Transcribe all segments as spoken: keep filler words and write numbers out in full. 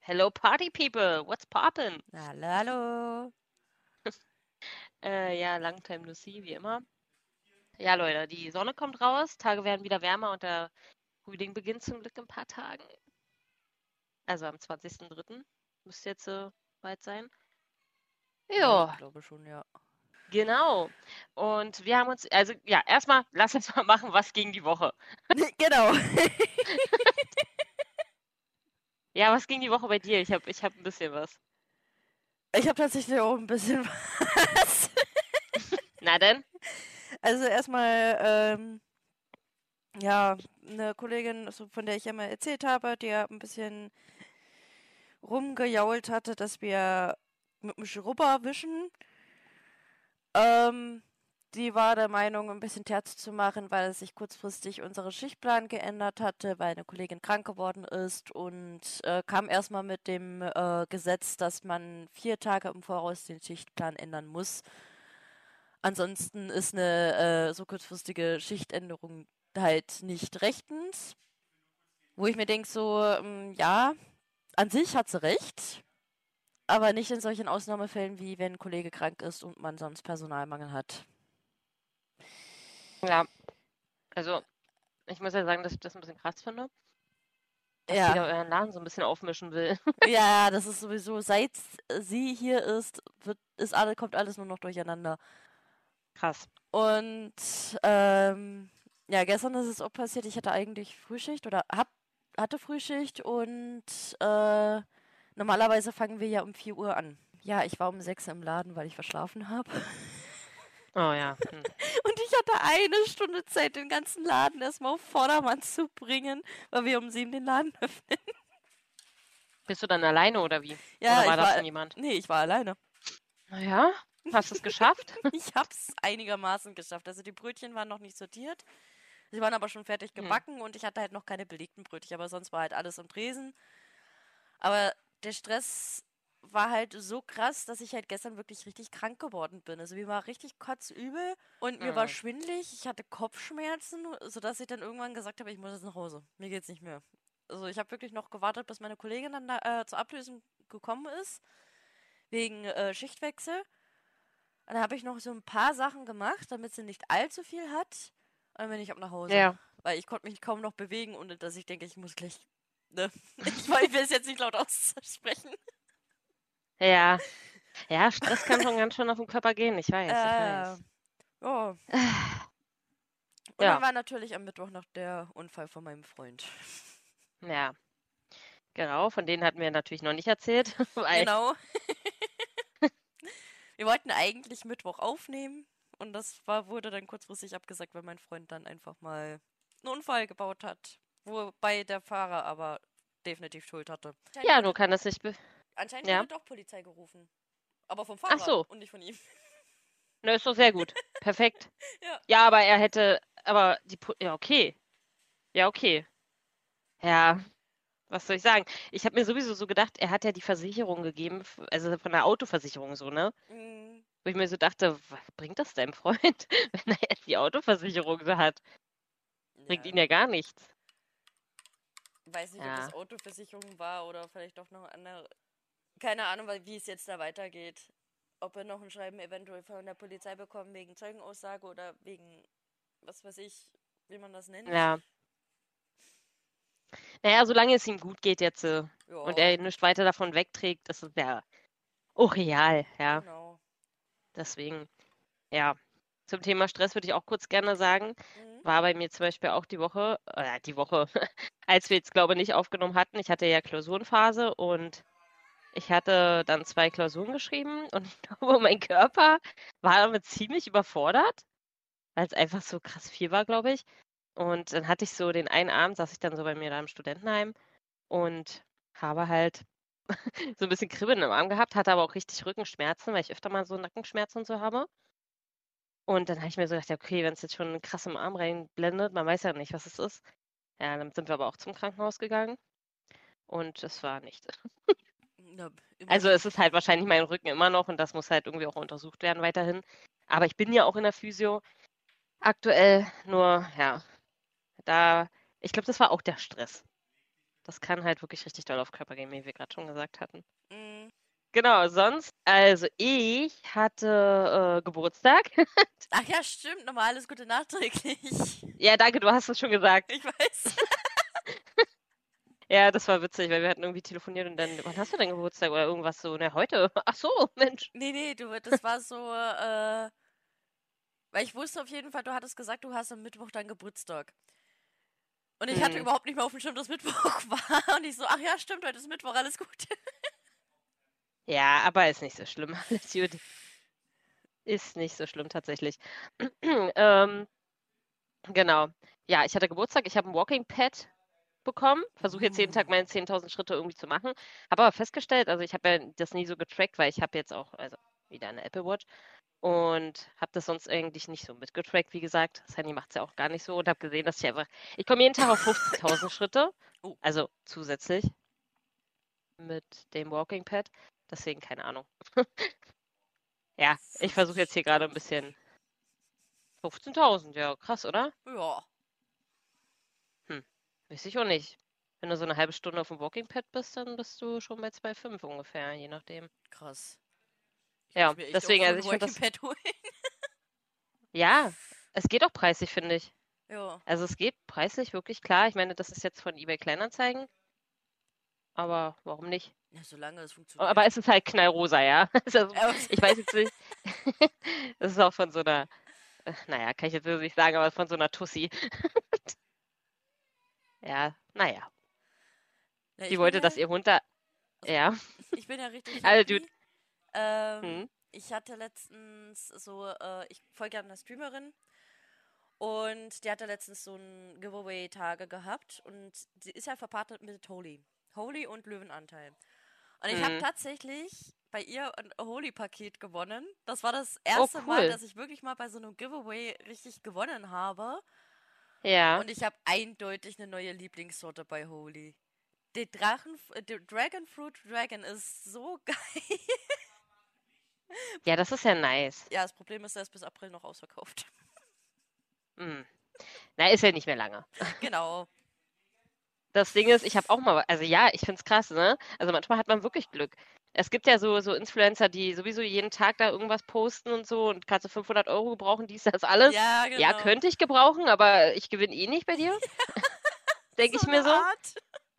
Hello Party People, what's poppin'? Hallo, hallo. Äh, ja, long time no see, wie immer. Ja, Leute, die Sonne kommt raus, Tage werden wieder wärmer und der Frühling beginnt zum Glück in ein paar Tagen. Also am zwanzigsten dritten müsste jetzt so weit sein. Ja, ich Ja, glaube schon, ja. genau. Und wir haben uns, also ja, erstmal, lass uns mal machen, was ging die Woche. Genau. Ja, was ging die Woche bei dir? Ich hab, ich hab ein bisschen was. Ich habe tatsächlich auch ein bisschen was. Na denn? Also erstmal, ähm, ja, eine Kollegin, so von der ich ja mal erzählt habe, die ja ein bisschen rumgejault hatte, dass wir mit dem Schrubber wischen. Ähm, Die war der Meinung, ein bisschen Terz zu machen, weil sich kurzfristig unsere Schichtplan geändert hatte, weil eine Kollegin krank geworden ist und äh, kam erstmal mit dem äh, Gesetz, dass man vier Tage im Voraus den Schichtplan ändern muss. Ansonsten ist eine äh, so kurzfristige Schichtänderung halt nicht rechtens. Wo ich mir denke, so, ähm, ja, an sich hat sie recht, aber nicht in solchen Ausnahmefällen, wie wenn ein Kollege krank ist und man sonst Personalmangel hat. Ja, also ich muss ja sagen, dass ich das ein bisschen krass finde, dass die Ja, da euren Laden so ein bisschen aufmischen will. ja, das ist sowieso, seit sie hier ist, wird, ist alle, kommt alles nur noch durcheinander. Krass. Und ähm, ja, gestern ist es auch passiert, ich hatte eigentlich Frühschicht oder hab, hatte Frühschicht und äh, normalerweise fangen wir ja um vier Uhr an. Ja, ich war um sechs im Laden, weil ich verschlafen habe. Oh ja. Hm. Und ich hatte eine Stunde Zeit, den ganzen Laden erstmal auf Vordermann zu bringen, weil wir um sieben den Laden öffnen. Bist du dann alleine oder wie? Oder Ja, war ich da war, schon jemand? nee, ich war alleine. Naja, hast du es geschafft? Ich hab's einigermaßen geschafft. Also die Brötchen waren noch nicht sortiert. Sie waren aber schon fertig Hm. gebacken und ich hatte halt noch keine belegten Brötchen, aber sonst war halt alles im Tresen. Aber der Stress war halt so krass, dass ich halt gestern wirklich richtig krank geworden bin. Also mir war richtig kotzübel und mir war Hm. schwindelig. Ich hatte Kopfschmerzen, sodass ich dann irgendwann gesagt habe, ich muss jetzt nach Hause. Mir geht's nicht mehr. Also ich habe wirklich noch gewartet, bis meine Kollegin dann da, äh, zur Ablösung gekommen ist, wegen äh, Schichtwechsel. Und dann habe ich noch so ein paar Sachen gemacht, damit sie nicht allzu viel hat. Und dann bin ich ab nach Hause. Ja, Weil ich konnte mich kaum noch bewegen, ohne dass ich denke, ich muss gleich. Ne? Ich, ich will es jetzt nicht laut aussprechen. ja. Ja, Stress kann schon ganz schön auf den Körper gehen. Ich weiß, ich Äh, weiß. ja. Und dann Ja, war natürlich am Mittwoch noch der Unfall von meinem Freund. ja, genau. Von denen hatten wir natürlich noch nicht erzählt, weil, Genau. Wir wollten eigentlich Mittwoch aufnehmen. Und das war, wurde dann kurzfristig abgesagt, weil mein Freund dann einfach mal einen Unfall gebaut hat. Wobei der Fahrer aber definitiv Schuld hatte. Anscheinend ja, nur wurde, kann das nicht. Be anscheinend ja. wurde doch Polizei gerufen. Aber vom Ach Fahrer so, und nicht von ihm. ne, ist doch sehr gut. Perfekt. Ja. Ja, aber er hätte, aber die, Po- ja, okay. Ja, okay. Ja, was soll ich sagen? Ich habe mir sowieso so gedacht, er hat ja die Versicherung gegeben, f- also von der Autoversicherung so, ne? Mm, Wo ich mir so dachte, was bringt das deinem Freund, wenn er jetzt die Autoversicherung so hat? Bringt ihn ja. ja gar nichts. Weiß nicht, ob das Ja, Autoversicherung war oder vielleicht doch noch andere. Keine Ahnung, weil- wie es jetzt da weitergeht. Ob er noch ein Schreiben eventuell von der Polizei bekommt wegen Zeugenaussage oder wegen, was weiß ich, wie man das nennt. ja. Naja, solange es ihm gut geht jetzt äh, und Ja, er nicht weiter davon wegträgt, das ist ja auch real, ja. genau. Deswegen, ja. Zum Thema Stress würde ich auch kurz gerne sagen, Mhm. war bei mir zum Beispiel auch die Woche, äh, die Woche, als wir jetzt, glaube ich, nicht aufgenommen hatten. Ich hatte ja Klausurenphase und ich hatte dann zwei Klausuren geschrieben und ich glaube, mein Körper war damit ziemlich überfordert, weil es einfach so krass viel war, glaube ich. Und dann hatte ich so den einen Abend, saß ich dann so bei mir da im Studentenheim und habe halt so ein bisschen Kribbeln im Arm gehabt, hatte aber auch richtig Rückenschmerzen, weil ich öfter mal so Nackenschmerzen und so habe. Und dann habe ich mir so gedacht, ja, okay, wenn es jetzt schon krass im Arm reinblendet, man weiß ja nicht, was es ist. Ja, dann sind wir aber auch zum Krankenhaus gegangen und es war nichts. Ja, Also immerhin. es ist halt wahrscheinlich mein Rücken immer noch und das muss halt irgendwie auch untersucht werden weiterhin. Aber ich bin ja auch in der Physio aktuell, nur ja, da, ich glaube, das war auch der Stress. Das kann halt wirklich richtig doll auf Körper gehen, wie wir gerade schon gesagt hatten. Mm. Genau, sonst, also ich hatte äh, Geburtstag. Ach ja, stimmt. Nochmal alles Gute nachträglich. Ja, danke, du hast es schon gesagt. Ich weiß. Ja, das war witzig, weil wir hatten irgendwie telefoniert und dann, wann hast du denn Geburtstag oder irgendwas so? Ne, heute. Ach so, Mensch. Nee, nee, du, das war so, äh, weil ich wusste auf jeden Fall, du hattest gesagt, du hast am Mittwoch deinen Geburtstag. Und ich hatte Hm. überhaupt nicht mehr auf dem Schirm, dass Mittwoch war. Und ich so, ach ja, stimmt, heute ist Mittwoch, alles Gute. Ja, aber ist nicht so schlimm. Alles gut. Ist nicht so schlimm tatsächlich. ähm, genau. Ja, ich hatte Geburtstag. Ich habe ein Walking Pad bekommen. Versuche jetzt jeden Tag Uh. meine zehntausend Schritte irgendwie zu machen. Habe aber festgestellt, also ich habe ja das nie so getrackt, weil ich habe jetzt auch, also wieder eine Apple Watch und habe das sonst eigentlich nicht so mitgetrackt, wie gesagt. Das Handy macht es ja auch gar nicht so und habe gesehen, dass ich einfach, ich komme jeden Tag auf fünfzehntausend Schritte, Oh. also zusätzlich mit dem Walking Pad. Deswegen keine Ahnung. Ja, ich versuche jetzt hier gerade ein bisschen. fünfzehntausend, ja, krass, oder? Ja. Hm, weiß ich auch nicht. Wenn du so eine halbe Stunde auf dem Walking Pad bist, dann bist du schon bei zwei Komma fünf ungefähr, je nachdem. Krass. Ich Ja, muss mir echt auch deswegen, so also ein ich finde Walking das, Pad holen. ja, es geht auch preislich, finde ich. Ja. Also es geht preislich wirklich klar. Ich meine, das ist jetzt von eBay Kleinanzeigen, aber warum nicht? Ja, solange es Aber funktioniert. es ist halt knallrosa, ja. Also, Aber ich weiß jetzt nicht. Das ist auch von so einer, äh, naja, kann ich jetzt so nicht sagen, aber von so einer Tussi. Ja, naja. ja, Die ich bin wollte, ja, dass ihr Hund da, also, ja. ich bin ja richtig Also, Dude. happy. Ähm, Hm, ich hatte letztens so, äh, ich folge ja einer Streamerin und die hatte letztens so ein Giveaway-Tage gehabt und sie ist ja verpartnert mit Holy. Holy und Löwenanteil. Und ich habe hm. tatsächlich bei ihr ein Holy-Paket gewonnen. Das war das Oh, erste Mal, cool. dass ich wirklich mal bei so einem Giveaway richtig gewonnen habe. Ja. Und ich habe eindeutig eine neue Lieblingssorte bei Holy. Der Drachen, äh, der Dragon Fruit Dragon ist so geil. Ja, das ist ja nice. Ja, das Problem ist, er ist bis April noch ausverkauft. Hm. Na, ist ja nicht mehr lange. Genau. Das Ding ist, ich habe auch mal, also ja, ich finde es krass, ne? Also manchmal hat man wirklich Glück. Es gibt ja so, so Influencer, die sowieso jeden Tag da irgendwas posten und so und kannst du fünfhundert Euro gebrauchen, dies, das, alles. Ja, Ja, genau. könnte ich gebrauchen, aber ich gewinne eh nicht bei dir, denke So ich eine mir so. Art.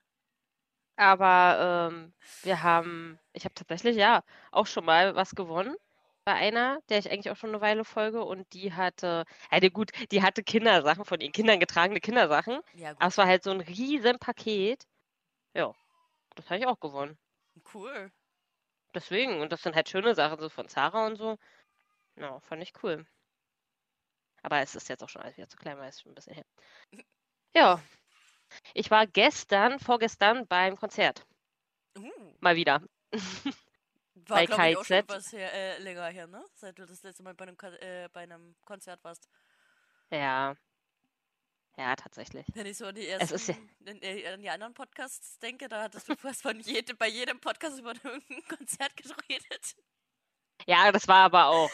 Aber ähm, wir haben, ich habe tatsächlich ja auch schon mal was gewonnen bei einer, der ich eigentlich auch schon eine Weile folge und die hatte, ja die- gut, die hatte Kindersachen von ihren Kindern getragene Kindersachen, Ja, aber es gut. war halt so ein riesen Paket. Ja, das habe ich auch gewonnen. Cool. Deswegen, und das sind halt schöne Sachen so von Zara und so. Ja, fand ich cool. Aber es ist jetzt auch schon alles wieder zu klein, weil es schon ein bisschen her. Ja, ich war gestern, vorgestern beim Konzert. Uh. Mal wieder. War, Bei glaube ich, auch schon K I Z. etwas her, äh, länger her, ne? Seit du das letzte Mal bei einem, Kon- äh, bei einem Konzert warst. Ja, ja, tatsächlich. Wenn ich so an die Es ist ja, ersten, an die an die anderen Podcasts denke, da hattest du fast von jedem, bei jedem Podcast über irgendein Konzert geredet. ja, das war aber auch,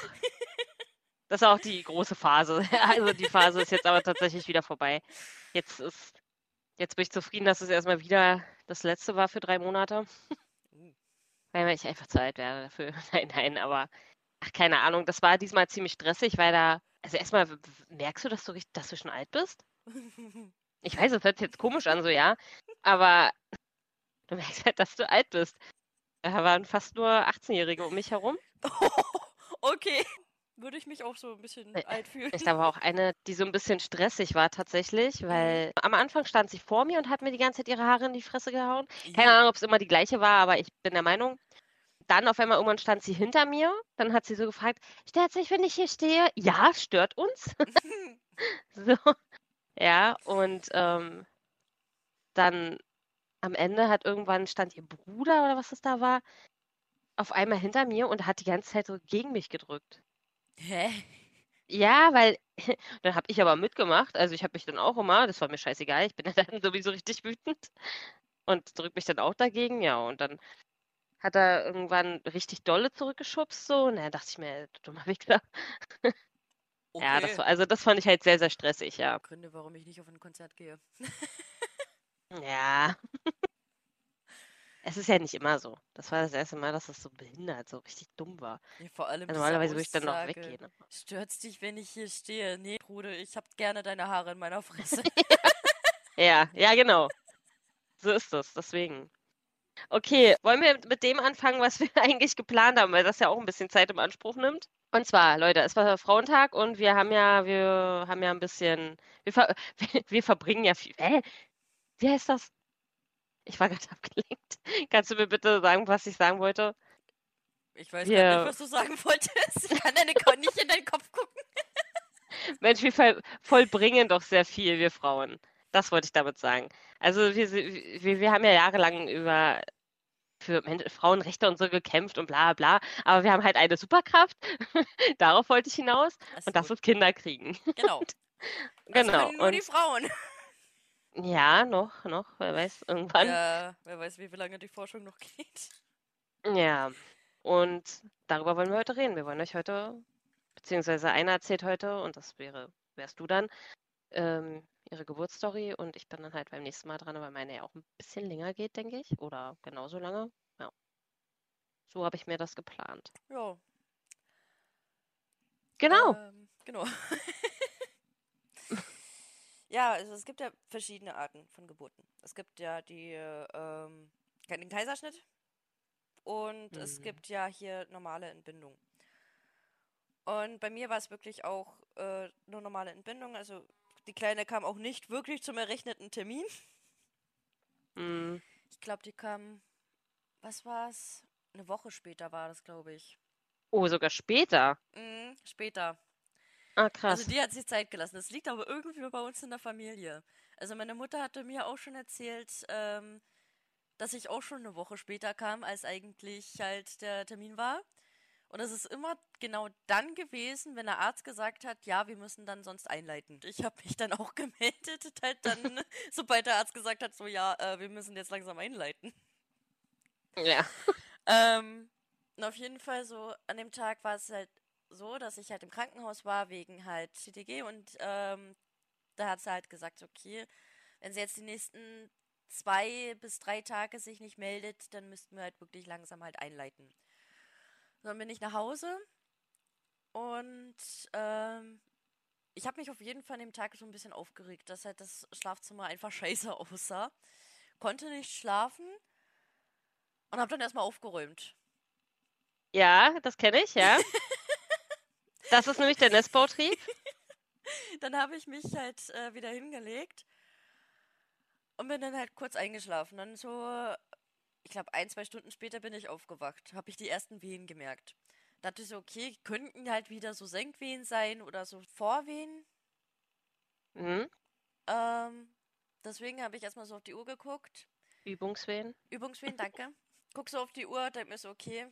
das war auch die große Phase. Also die Phase ist jetzt aber tatsächlich wieder vorbei. Jetzt ist, jetzt bin ich zufrieden, dass es erstmal wieder das letzte war für drei Monate, Uh. weil ich einfach zu alt wäre dafür. Nein, nein, aber ach, keine Ahnung, das war diesmal ziemlich stressig, weil da, also erstmal w- w- merkst du, dass du richtig, dass du schon alt bist? Ich weiß, das hört sich jetzt komisch an, so ja, aber du merkst halt, dass du alt bist. Da waren fast nur achtzehn-Jährige um mich herum. Okay. Würde ich mich auch so ein bisschen Äh, alt fühlen. Ich war auch eine, die so ein bisschen stressig war tatsächlich, Mhm. weil am Anfang stand sie vor mir und hat mir die ganze Zeit ihre Haare in die Fresse gehauen. Keine Ih. Ahnung, ob es immer die gleiche war, aber ich bin der Meinung. Dann auf einmal irgendwann stand sie hinter mir. Dann hat sie so gefragt, stört sich, wenn ich hier stehe? Ja, stört uns. So, ja, und ähm, dann am Ende hat irgendwann stand ihr Bruder oder was das da war, auf einmal hinter mir und hat die ganze Zeit so gegen mich gedrückt. Hä? Ja, weil dann habe ich aber mitgemacht. Also ich habe mich dann auch immer, das war mir scheißegal, ich bin ja dann sowieso richtig wütend und drück mich dann auch dagegen. Ja, und dann hat er irgendwann richtig dolle zurückgeschubst so und dann dachte ich mir, du dummer Wichser. Ja, das Okay. war, also das fand ich halt sehr, sehr stressig, ja. Gründe, warum ich nicht auf ein Konzert gehe. Ja, es ist ja nicht immer so. Das war das erste Mal, dass das so behindert, so richtig dumm war. Ja, vor allem Also diese normalerweise würde ich dann noch Aussage. weggehen. Aber- Stört's dich, wenn ich hier stehe? Nee, Bruder, ich hab gerne deine Haare in meiner Fresse. Ja, ja, genau. So ist das. Deswegen. Okay, wollen wir mit dem anfangen, was wir eigentlich geplant haben, weil das ja auch ein bisschen Zeit im Anspruch nimmt? Und zwar, Leute, es war Frauentag und wir haben ja, wir haben ja ein bisschen, wir, ver, wir verbringen ja viel. Hä? Wie heißt das? Ich war gerade abgelenkt. Kannst du mir bitte sagen, was ich sagen wollte? Ich weiß gerade nicht, Wir, was du sagen wolltest. Ich kann deine Ko nicht in deinen Kopf gucken. Mensch, wir voll, vollbringen doch sehr viel, wir Frauen. Das wollte ich damit sagen. Also wir, wir, wir haben ja jahrelang über für Men- Frauenrechte und so gekämpft und bla bla. Aber wir haben halt eine Superkraft. Darauf wollte ich hinaus. Ist Und das gut. ist Kinder kriegen. Genau. Das Genau. können nur die Und Frauen. ja, noch, noch, wer weiß, irgendwann. Ja, wer weiß, wie lange die Forschung noch geht. Ja. Und darüber wollen wir heute reden. Wir wollen euch heute, beziehungsweise einer erzählt heute, und das wäre, wärst du dann, ähm, ihre Geburtsstory und ich bin dann halt beim nächsten Mal dran, weil meine ja auch ein bisschen länger geht, denke ich. Oder genauso lange. Ja, so habe ich mir das geplant. Ja, Genau. ähm, genau. Ja, also es gibt ja verschiedene Arten von Geburten. Es gibt ja die, ähm, den Kaiserschnitt und es Hm. gibt ja hier normale Entbindung. Und bei mir war es wirklich auch äh, nur normale Entbindung. Also die Kleine kam auch nicht wirklich zum errechneten Termin. Hm. Ich glaube, die kam, was war's? Eine Woche später war das, glaube ich. Oh, sogar später. Mhm, später. Ah, Also krass. die hat sich Zeit gelassen. Das liegt aber irgendwie bei uns in der Familie. Also meine Mutter hatte mir auch schon erzählt, ähm, dass ich auch schon eine Woche später kam, als eigentlich halt der Termin war. Und es ist immer genau dann gewesen, wenn der Arzt gesagt hat, ja, wir müssen dann sonst einleiten. Ich habe mich dann auch gemeldet, halt dann, sobald der Arzt gesagt hat, so ja, äh, wir müssen jetzt langsam einleiten. Ja. Ähm, und auf jeden Fall so, an dem Tag war es halt so, dass ich halt im Krankenhaus war, wegen halt C T G und ähm, da hat sie halt gesagt, okay, wenn sie jetzt die nächsten zwei bis drei Tage sich nicht meldet, dann müssten wir halt wirklich langsam halt einleiten. Dann bin ich nach Hause und ähm, ich habe mich auf jeden Fall an dem Tag so ein bisschen aufgeregt, dass halt das Schlafzimmer einfach scheiße aussah. Konnte nicht schlafen und habe dann erstmal aufgeräumt. Ja, das kenne ich, ja. Das ist nämlich der Nestbautrieb. Dann habe ich mich halt äh, wieder hingelegt und bin dann halt kurz eingeschlafen. Dann so, ich glaube, ein, zwei Stunden später bin ich aufgewacht. Habe ich die ersten Wehen gemerkt. Dachte ich so, okay, könnten halt wieder so Senkwehen sein oder so Vorwehen. Mhm. Ähm, deswegen habe ich erstmal so auf die Uhr geguckt. Übungswehen. Übungswehen, danke. Guck so auf die Uhr, denk mir so, okay,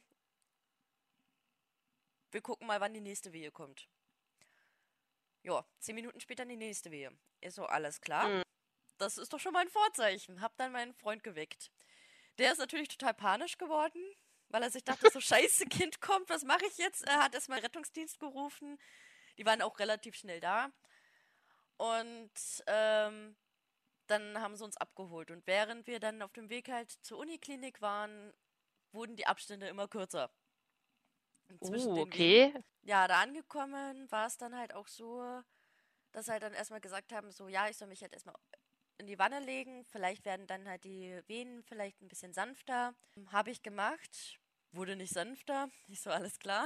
wir gucken mal, wann die nächste Wehe kommt. Ja, zehn Minuten später die nächste Wehe. Ist so, alles klar. Mhm. Das ist doch schon mal ein Vorzeichen. Hab dann meinen Freund geweckt. Der ist natürlich total panisch geworden, weil er sich dachte, so scheiße, Kind kommt, was mache ich jetzt? Er hat erstmal Rettungsdienst gerufen. Die waren auch relativ schnell da. Und ähm, dann haben sie uns abgeholt. Und während wir dann auf dem Weg halt zur Uniklinik waren, wurden die Abstände immer kürzer zwischen Uh, den Wehen. okay. Ja, da angekommen war es dann halt auch so, dass sie halt dann erstmal gesagt haben, so ja, ich soll mich halt erstmal in die Wanne legen. Vielleicht werden dann halt die Venen vielleicht ein bisschen sanfter. Habe ich gemacht. Wurde nicht sanfter. Nicht so alles klar.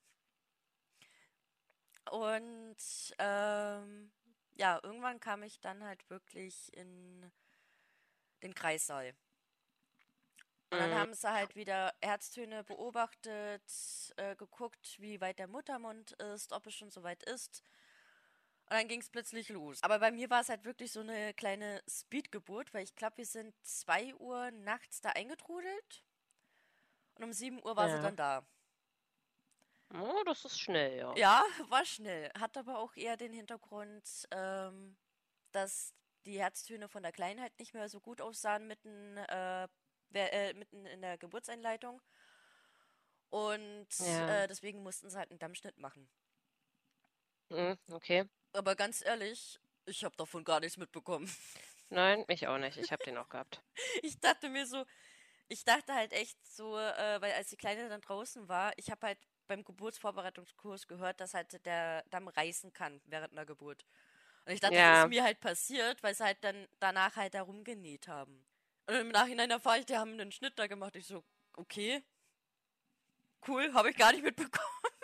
Und ähm, ja, irgendwann kam ich dann halt wirklich in den Kreissaal. Und dann Mhm. haben sie halt wieder Herztöne beobachtet, äh, geguckt, wie weit der Muttermund ist, ob es schon soweit ist. Und dann ging es plötzlich los. Aber bei mir war es halt wirklich so eine kleine Speedgeburt, weil ich glaube, wir sind zwei Uhr nachts da eingetrudelt und um sieben Uhr war sie Ja. dann da. Oh, das ist schnell, ja. Ja, war schnell. Hat aber auch eher den Hintergrund, ähm, dass die Herztöne von der Kleinheit nicht mehr so gut aussahen mitten, äh, wer- äh, mitten in der Geburtseinleitung. Und Ja. äh, deswegen mussten sie halt einen Dammschnitt machen. Mhm. Okay. Aber ganz ehrlich, ich habe davon gar nichts mitbekommen. Nein, ich auch nicht. Ich habe den auch gehabt. Ich dachte mir so, ich dachte halt echt so, äh, weil als die Kleine dann draußen war, ich habe halt beim Geburtsvorbereitungskurs gehört, dass halt der Damm reißen kann während einer Geburt. Und ich dachte, das ist Ja, mir halt passiert, weil sie halt dann danach halt da rumgenäht haben. Und im Nachhinein erfahre ich, die haben einen Schnitt da gemacht. Ich so, okay, cool, habe ich gar nicht mitbekommen.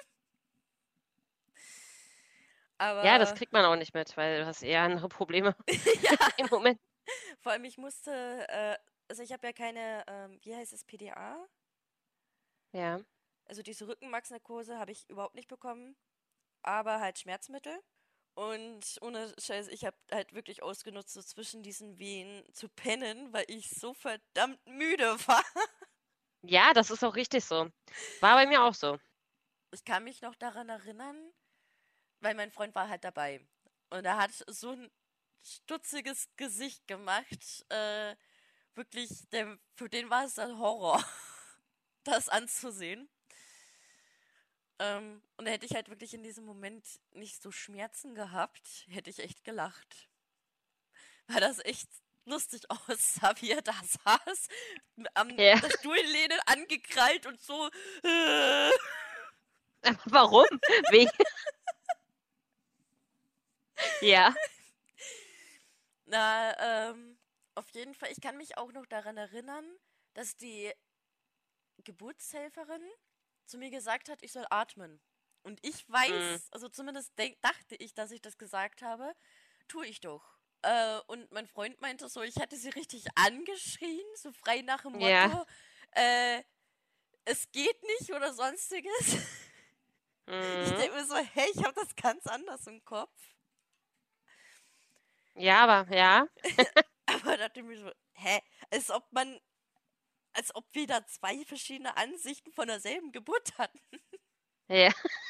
ja, das Aber kriegt man auch nicht mit, weil du hast eher andere Probleme ja, im Moment. vor allem ich musste, äh, also ich habe ja keine, ähm, wie heißt es, P D A? Ja, Also diese Rückenmarksnarkose habe ich überhaupt nicht bekommen, aber halt Schmerzmittel. Und ohne Scheiß, ich habe halt wirklich ausgenutzt, so zwischen diesen Wehen zu pennen, weil ich so verdammt müde war. ja, das ist auch richtig so. War bei mir auch so. Ich kann mich noch daran erinnern, weil mein Freund war halt dabei. Und er hat so ein stutziges Gesicht gemacht. Äh, wirklich, der, für den war es ein Horror, das anzusehen. Ähm, und hätte ich halt wirklich in diesem Moment nicht so Schmerzen gehabt, hätte ich echt gelacht. Weil das echt lustig aussah, wie er da saß, am Ja, der Stuhllehne angekrallt und so. Äh. aber warum? Wegen, ja, Na, ähm, auf jeden Fall, ich kann mich auch noch daran erinnern, dass die Geburtshelferin zu mir gesagt hat, ich soll atmen. Und ich hm, weiß, also zumindest denk, dachte ich, dass ich das gesagt habe, tue ich doch. Äh, und mein Freund meinte so, ich hätte sie richtig angeschrien, so frei nach dem ja, Motto, äh, es geht nicht oder sonstiges. Ich hm, denke mir so, hey, ich habe das ganz anders im Kopf. ja, aber ja, Aber dachte ich mir so, hä, als ob man, als ob wir da zwei verschiedene Ansichten von derselben Geburt hatten. ja,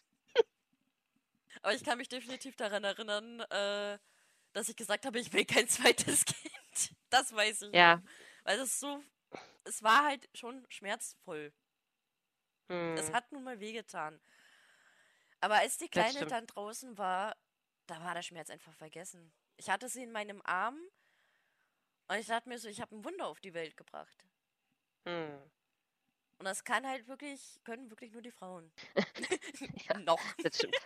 Aber ich kann mich definitiv daran erinnern, äh, dass ich gesagt habe, ich will kein zweites Kind. Das weiß ich noch. ja, Weil es so, es war halt schon schmerzvoll. Es hm, hat nun mal wehgetan. Aber als die das Kleine stimmt. dann draußen war, da war der Schmerz einfach vergessen. Ich hatte sie in meinem Arm und ich dachte mir so, ich habe ein Wunder auf die Welt gebracht. Hm, Und das kann halt wirklich, können wirklich nur die Frauen. ja, Noch. das stimmt.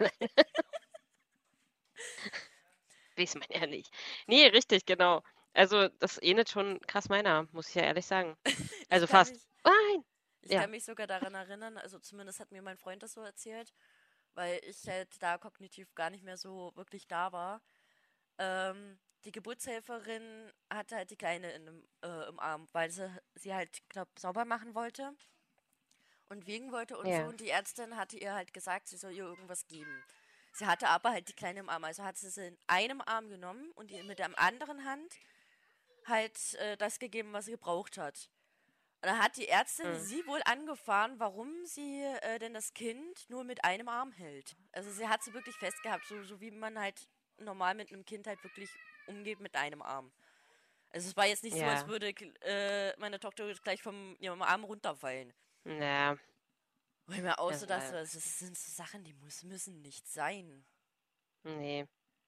Weiß man ja nicht. Nee, richtig, genau. Also, das ähnelt schon krass meiner, muss ich ja ehrlich sagen. Ich Also kann fast. mich, Nein! ich Ja. kann mich sogar daran erinnern, also zumindest hat mir mein Freund das so erzählt, weil ich halt da kognitiv gar nicht mehr so wirklich da war. Ähm, die Geburtshelferin hatte halt die Kleine in dem, äh, im Arm, weil sie sie halt, glaub, sauber machen wollte und wiegen wollte und so. Ja. Und die Ärztin hatte ihr halt gesagt, sie soll ihr irgendwas geben. Sie hatte aber halt die Kleine im Arm, also hat sie sie in einem Arm genommen und ihr mit der anderen Hand halt äh, das gegeben, was sie gebraucht hat. Und dann hat die Ärztin Hm. sie wohl angefahren, warum sie äh, denn das Kind nur mit einem Arm hält. Also sie hat sie wirklich festgehabt, so, so wie man halt normal mit einem Kind halt wirklich umgeht mit einem Arm. Also es war jetzt nicht so, als Ja. würde äh, meine Tochter jetzt gleich vom ihrem Arm runterfallen. Ja. Wo ich mir auch so Also, dachte, äh, das sind so Sachen, die muss, müssen nicht sein. nee.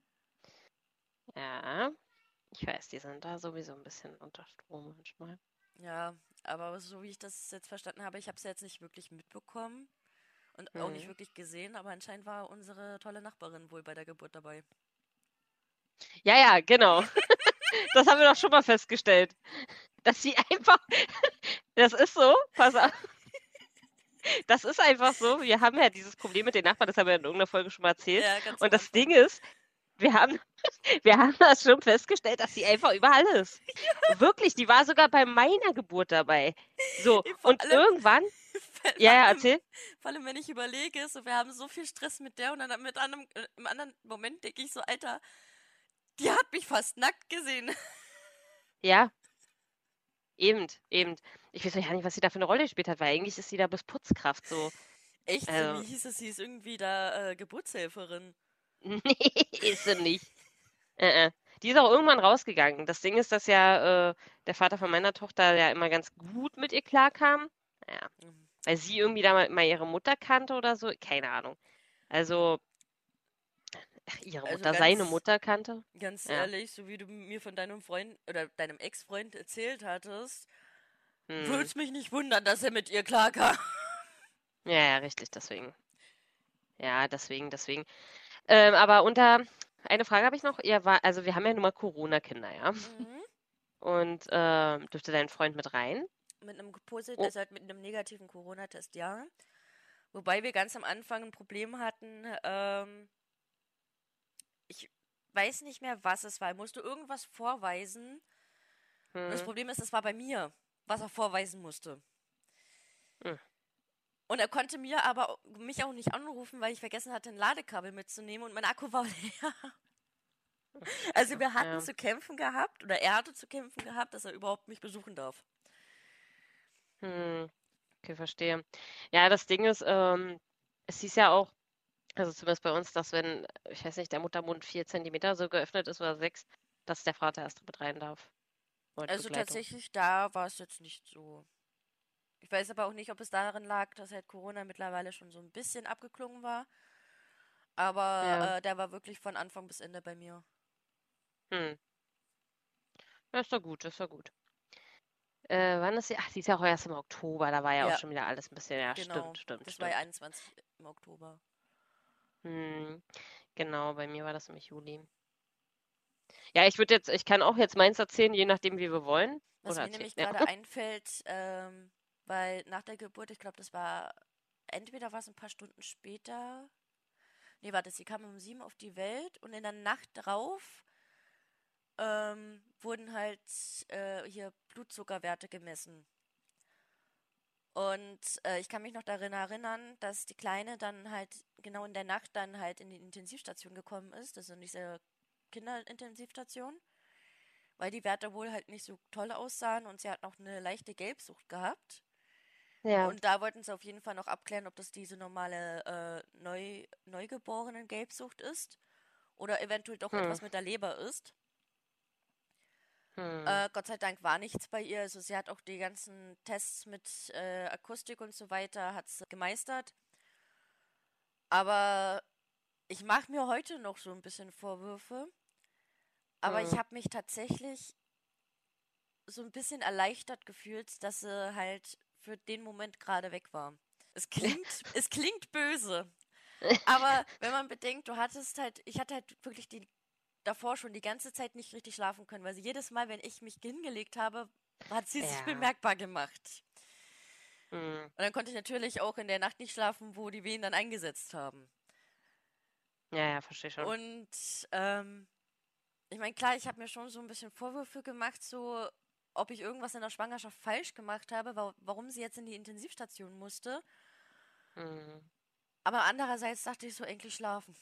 Ja. Ich weiß, die sind da sowieso ein bisschen unter Strom manchmal. Ja, aber so wie ich das jetzt verstanden habe, ich habe es jetzt nicht wirklich mitbekommen und auch nicht Hm. wirklich gesehen, aber anscheinend war unsere tolle Nachbarin wohl bei der Geburt dabei. Ja, ja, genau. Das haben wir doch schon mal festgestellt. Dass sie einfach, das ist so, pass auf, das ist einfach so. Wir haben ja dieses Problem mit den Nachbarn, das haben wir in irgendeiner Folge schon mal erzählt. Ja, ganz am Und das Ding Anfang. ist, wir haben, wir haben das schon festgestellt, dass sie einfach überall ist. Wirklich, die war sogar bei meiner Geburt dabei. So, Vor und allem, irgendwann, vor ja, ja, allem, erzähl. vor allem, wenn ich überlege, so, wir haben so viel Stress mit der und dann mit einem, äh, im anderen Moment denke ich so, Alter, die hat mich fast nackt gesehen. Ja, eben, eben. Ich weiß ja nicht, was sie da für eine Rolle gespielt hat, weil eigentlich ist sie da bis Putzkraft so. Echt, für Also, mich hieß es, sie ist irgendwie da äh, Geburtshelferin. nee, ist sie nicht. Äh, äh. Die ist auch irgendwann rausgegangen. Das Ding ist, dass ja äh, der Vater von meiner Tochter ja immer ganz gut mit ihr klarkam. Ja, Mhm. weil sie irgendwie da mal, mal ihre Mutter kannte oder so. Keine Ahnung. Also, Ach, ihre Also Mutter, seine ganz, Mutter kannte? ganz Ja. ehrlich, so wie du mir von deinem Freund oder deinem Ex-Freund erzählt hattest, würde Hm. es mich nicht wundern, dass er mit ihr klarkam. Ja, ja, richtig, deswegen. Ja, deswegen, deswegen. Ähm, aber unter, eine Frage habe ich noch. Ihr war, also wir haben ja nun mal Corona-Kinder, ja. Mhm. Und ähm, dürfte dein Freund mit rein? Mit einem geposit, Oh, also halt mit einem negativen Corona-Test, ja. Wobei wir ganz am Anfang ein Problem hatten, ähm, ich weiß nicht mehr, was es war. Er musste irgendwas vorweisen. Und das hm, Problem ist, es war bei mir, was er vorweisen musste. hm. Und er konnte mir aber mich auch nicht anrufen, weil ich vergessen hatte, ein Ladekabel mitzunehmen und mein Akku war leer. Oh, Also scheiße. wir hatten Ja. zu kämpfen gehabt, oder er hatte zu kämpfen gehabt, dass er überhaupt mich besuchen darf. Hm, okay, verstehe. Ja, das Ding ist, ähm, es hieß ja auch, also zumindest bei uns, dass wenn, ich weiß nicht, der Muttermund vier Zentimeter so geöffnet ist oder sechs, dass der Vater erst mit rein darf. Und Also Begleitung. tatsächlich, da war es jetzt nicht so. Ich weiß aber auch nicht, ob es darin lag, dass halt Corona mittlerweile schon so ein bisschen abgeklungen war. Aber Ja. äh, der war wirklich von Anfang bis Ende bei mir. Hm. Ja, ist doch gut, ist doch gut. Äh, wann ist sie? Ach, sie ist ja auch erst im Oktober, da war ja auch Ja, schon wieder alles ein bisschen, ja, genau. stimmt, stimmt, Das war ja stimmt. einundzwanzig im Oktober. Hm, genau, bei mir war das im Juli. Ja, ich würde jetzt, ich kann auch jetzt meins erzählen, je nachdem, wie wir wollen. Was Oder mir erzählen. nämlich Ja. gerade einfällt, ähm, weil nach der Geburt, ich glaube, das war, entweder war es ein paar Stunden später. Nee, warte, sie kam um sieben auf die Welt und in der Nacht drauf ähm, wurden halt äh, hier Blutzuckerwerte gemessen. Und äh, ich kann mich noch daran erinnern, dass die Kleine dann halt genau in der Nacht dann halt in die Intensivstation gekommen ist, also in diese Kinderintensivstation, weil die Werte wohl halt nicht so toll aussahen und sie hat noch eine leichte Gelbsucht gehabt. Ja. Und da wollten sie auf jeden Fall noch abklären, ob das diese normale äh, Neu neugeborenen Gelbsucht ist oder eventuell doch Hm, etwas mit der Leber ist. hm, Äh, Gott sei Dank war nichts bei ihr. Also sie hat auch die ganzen Tests mit äh, Akustik und so weiter hat sie gemeistert. Aber ich mache mir heute noch so ein bisschen Vorwürfe. Aber ich hm. habe mich tatsächlich so ein bisschen erleichtert gefühlt, dass sie halt für den Moment gerade weg war. Es klingt, es klingt böse. Aber wenn man bedenkt, du hattest halt, ich hatte halt wirklich die davor schon die ganze Zeit nicht richtig schlafen können, weil sie jedes Mal, wenn ich mich hingelegt habe, hat sie sich Ja. bemerkbar gemacht. Hm. Und dann konnte ich natürlich auch in der Nacht nicht schlafen, wo die Wehen dann eingesetzt haben. Ja, ja, verstehe schon. Und ähm, ich meine, klar, ich habe mir schon so ein bisschen Vorwürfe gemacht, so ob ich irgendwas in der Schwangerschaft falsch gemacht habe, wa warum sie jetzt in die Intensivstation musste. Hm. Aber andererseits dachte ich so, endlich schlafen.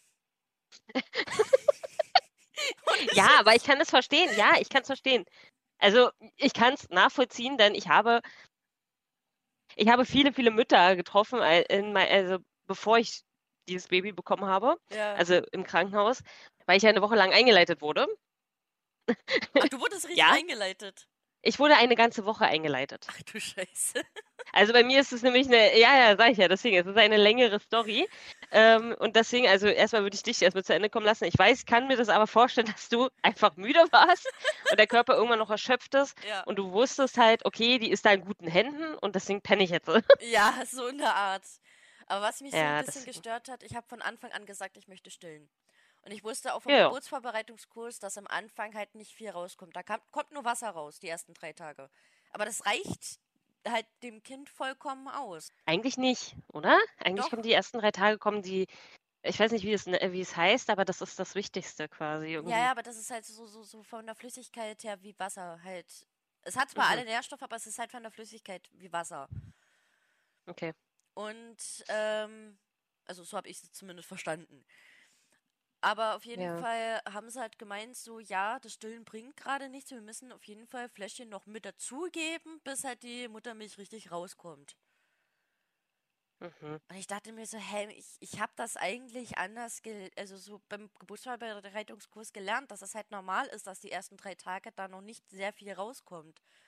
Ohne Ja, aber ich Scheiß. kann es verstehen. Ja, ich kann es verstehen. Also, ich kann es nachvollziehen, denn ich habe, ich habe viele, viele Mütter getroffen, äh, in mein, also bevor ich dieses Baby bekommen habe, Ja. also im Krankenhaus, weil ich ja eine Woche lang eingeleitet wurde. Ach, du wurdest richtig Ja, eingeleitet. ich wurde eine ganze Woche eingeleitet. Ach du Scheiße. Also bei mir ist es nämlich eine, ja, ja, sag ich ja, deswegen, es ist eine längere Story. Ähm, und deswegen, also erstmal würde ich dich erstmal zu Ende kommen lassen. Ich weiß, kann mir das aber vorstellen, dass du einfach müde warst und der Körper irgendwann noch erschöpft ist Ja. und du wusstest halt, okay, die ist da in guten Händen und deswegen penne ich jetzt. Ja, so in der Art. Aber was mich so ein Ja, bisschen deswegen. gestört hat, ich habe von Anfang an gesagt, ich möchte stillen. Und ich wusste auch vom Ja, ja. Geburtsvorbereitungskurs, dass am Anfang halt nicht viel rauskommt. Da kam, kommt nur Wasser raus, die ersten drei Tage. Aber das reicht halt dem Kind vollkommen aus. Eigentlich nicht, oder? Eigentlich kommen Doch. die ersten drei Tage, kommen die, ich weiß nicht, wie es, ne- wie es heißt, aber das ist das Wichtigste quasi Ja, irgendwie. ja, aber das ist halt so, so, so von der Flüssigkeit her wie Wasser halt. Es hat zwar Mhm, alle Nährstoffe, aber es ist halt von der Flüssigkeit wie Wasser. okay. Und, ähm, also so habe ich es zumindest verstanden. Aber auf jeden Ja. Fall haben sie halt gemeint, so, ja, das Stillen bringt gerade nichts. Wir müssen auf jeden Fall Fläschchen noch mit dazugeben, bis halt die Muttermilch richtig rauskommt. Mhm. Und ich dachte mir so, hä, ich, ich habe das eigentlich anders, gel also so beim Geburtsvorbereitungskurs gelernt, dass es halt normal ist, dass die ersten drei Tage da noch nicht sehr viel rauskommt.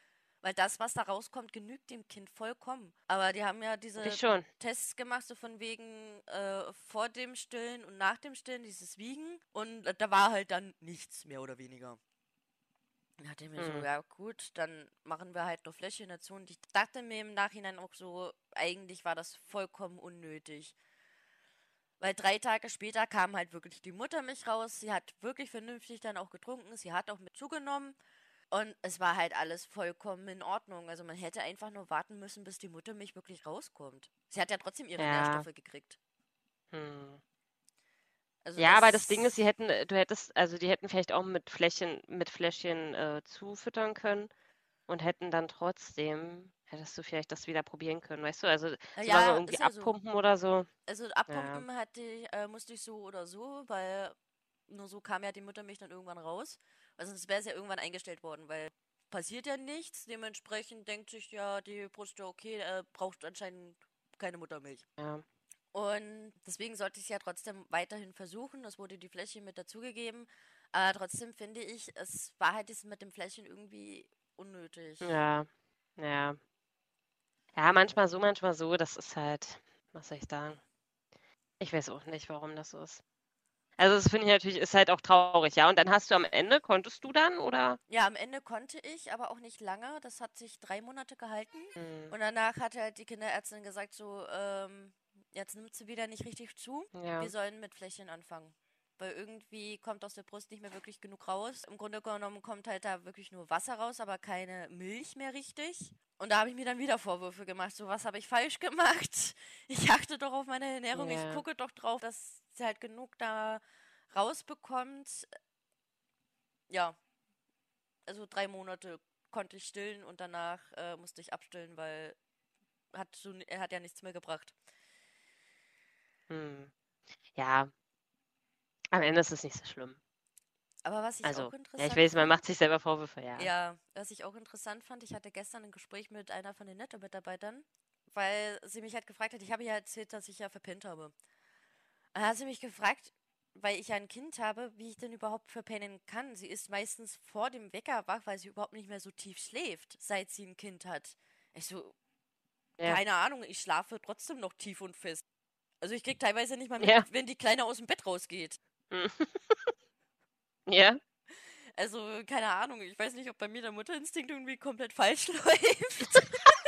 Weil das, was da rauskommt, genügt dem Kind vollkommen. Aber die haben ja Ich diese schon. Tests gemacht, so von wegen äh, vor dem Stillen und nach dem Stillen, dieses Wiegen. Und äh, da war halt dann nichts, mehr oder weniger. Da dachte ich mir so, Hm. ja gut, dann machen wir halt noch Fläschchen dazu. Und ich dachte mir im Nachhinein auch so, eigentlich war das vollkommen unnötig. Weil drei Tage später kam halt wirklich die Muttermilch raus. Sie hat wirklich vernünftig dann auch getrunken. Sie hat auch mit zugenommen. Und es war halt alles vollkommen in Ordnung. Also man hätte einfach nur warten müssen, bis die Muttermilch wirklich rauskommt. Sie hat ja trotzdem ihre Ja. Nährstoffe gekriegt. Hm. Also Ja, aber das Ding ist, sie das, hätten, äh, du hättest, also die hätten vielleicht auch mit Fläschchen, mit Fläschchen äh, zufüttern können und hätten dann trotzdem, hättest du vielleicht das wieder probieren können, weißt du? Also solange ja, irgendwie ist ja so. abpumpen oder so. Also Ja, abpumpen hatte ich, äh, musste ich so oder so, weil nur so kam ja die Muttermilch dann irgendwann raus. Also sonst wäre es ja irgendwann eingestellt worden, weil passiert ja nichts. Dementsprechend denkt sich ja die Brust, ja, okay, äh, braucht anscheinend keine Muttermilch. ja. Und deswegen sollte ich es ja trotzdem weiterhin versuchen. Es wurde die Fläschchen mit dazugegeben. Aber trotzdem finde ich, es war halt das mit dem Fläschchen irgendwie unnötig. Ja, ja. Ja, manchmal so, manchmal so. Das ist halt, was soll ich sagen? Ich weiß auch nicht, warum das so ist. Also das finde ich natürlich, ist halt auch traurig, ja. Und dann hast du am Ende, konntest du dann oder? Ja, am Ende konnte ich, aber auch nicht lange. Das hat sich drei Monate gehalten. Hm, Und danach hat halt die Kinderärztin gesagt, so, ähm, jetzt nimmt sie wieder nicht richtig zu. Wir ja, sollen mit Fläschchen anfangen. Weil irgendwie kommt aus der Brust nicht mehr wirklich genug raus. Im Grunde genommen kommt halt da wirklich nur Wasser raus, aber keine Milch mehr richtig. Und da habe ich mir dann wieder Vorwürfe gemacht. So, was habe ich falsch gemacht? Ich achte doch auf meine Ernährung. Ich ja. gucke doch drauf, dass sie halt genug da rausbekommt. Ja, also drei Monate konnte ich stillen und danach äh, musste ich abstillen, weil hat so, er hat ja nichts mehr gebracht. Hm. Ja, am Ende ist es nicht so schlimm. Aber was ich auch Also, ja, ich interessant weiß, man fand, macht sich selber Vorwürfe, ja. ja, was ich auch interessant fand, ich hatte gestern ein Gespräch mit einer von den Netto-Mitarbeitern, weil sie mich halt gefragt hat, ich habe ja erzählt, dass ich ja verpennt habe. Dann hat sie mich gefragt, weil ich ja ein Kind habe, wie ich denn überhaupt verpennen kann. Sie ist meistens vor dem Wecker wach, weil sie überhaupt nicht mehr so tief schläft, seit sie ein Kind hat. Ich so, Ja, keine Ahnung, ich schlafe trotzdem noch tief und fest. Also ich krieg teilweise nicht mal mit, ja, wenn die Kleine aus dem Bett rausgeht. hm, ja. Also, keine Ahnung, ich weiß nicht, ob bei mir der Mutterinstinkt irgendwie komplett falsch läuft.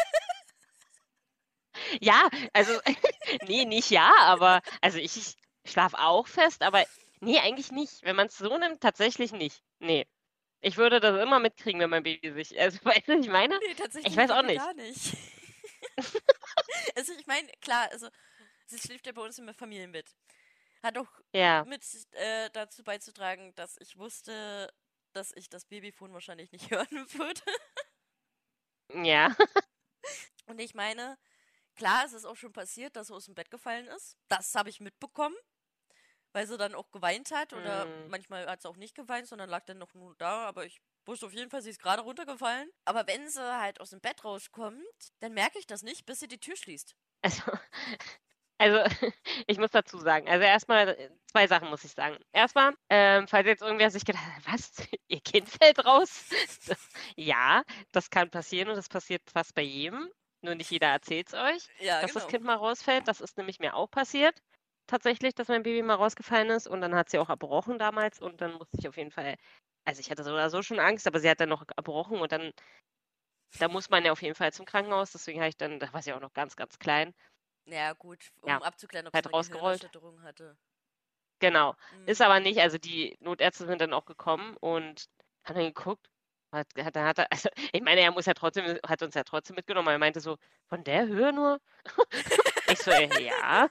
Ja, also, nee, nicht ja, aber, also ich, ich schlafe auch fest, aber nee, eigentlich nicht. Wenn man es so nimmt, tatsächlich nicht. Nee. Ich würde das immer mitkriegen, wenn mein Baby sich, also, weißt du, was ich meine? Nee, Ich tatsächlich weiß bei auch mir nicht. gar nicht. Also, ich meine, klar, also, sie schläft ja bei uns im Familienbett. Hat auch Ja, mit äh, dazu beizutragen, dass ich wusste, dass ich das Babyfon wahrscheinlich nicht hören würde. ja. Und ich meine, klar, es ist auch schon passiert, dass sie aus dem Bett gefallen ist. Das habe ich mitbekommen, weil sie dann auch geweint hat oder Hm, manchmal hat sie auch nicht geweint, sondern lag dann noch nur da, aber ich wusste auf jeden Fall, sie ist gerade runtergefallen. Aber wenn sie halt aus dem Bett rauskommt, dann merke ich das nicht, bis sie die Tür schließt. also, also, ich muss dazu sagen, also erstmal äh, zwei Sachen muss ich sagen. Erstmal, ähm, falls jetzt irgendwer sich gedacht hat, was, ihr Kind fällt raus? So, ja, das kann passieren und das passiert fast bei jedem. Nur nicht jeder erzählt es euch, Ja, dass das genau. Kind mal rausfällt. Das ist nämlich mir auch passiert. Tatsächlich, dass mein Baby mal rausgefallen ist und dann hat sie auch erbrochen damals und dann musste ich auf jeden Fall, also ich hatte so oder so schon Angst, aber sie hat dann noch erbrochen und dann, da muss man ja auf jeden Fall zum Krankenhaus. Deswegen habe ich dann, da war sie auch noch ganz, ganz klein, Ja, gut, um ja, abzuklären, ob sie halt eine rausgerollt. Gehirnerschütterung hatte. Genau. Ist Mhm. aber nicht, also die Notärzte sind dann auch gekommen und haben dann geguckt. Hat, hat, dann hat er, also ich meine, er muss ja trotzdem, hat uns ja trotzdem mitgenommen, aber er meinte so, von der Höhe nur? Ich so, äh, ja.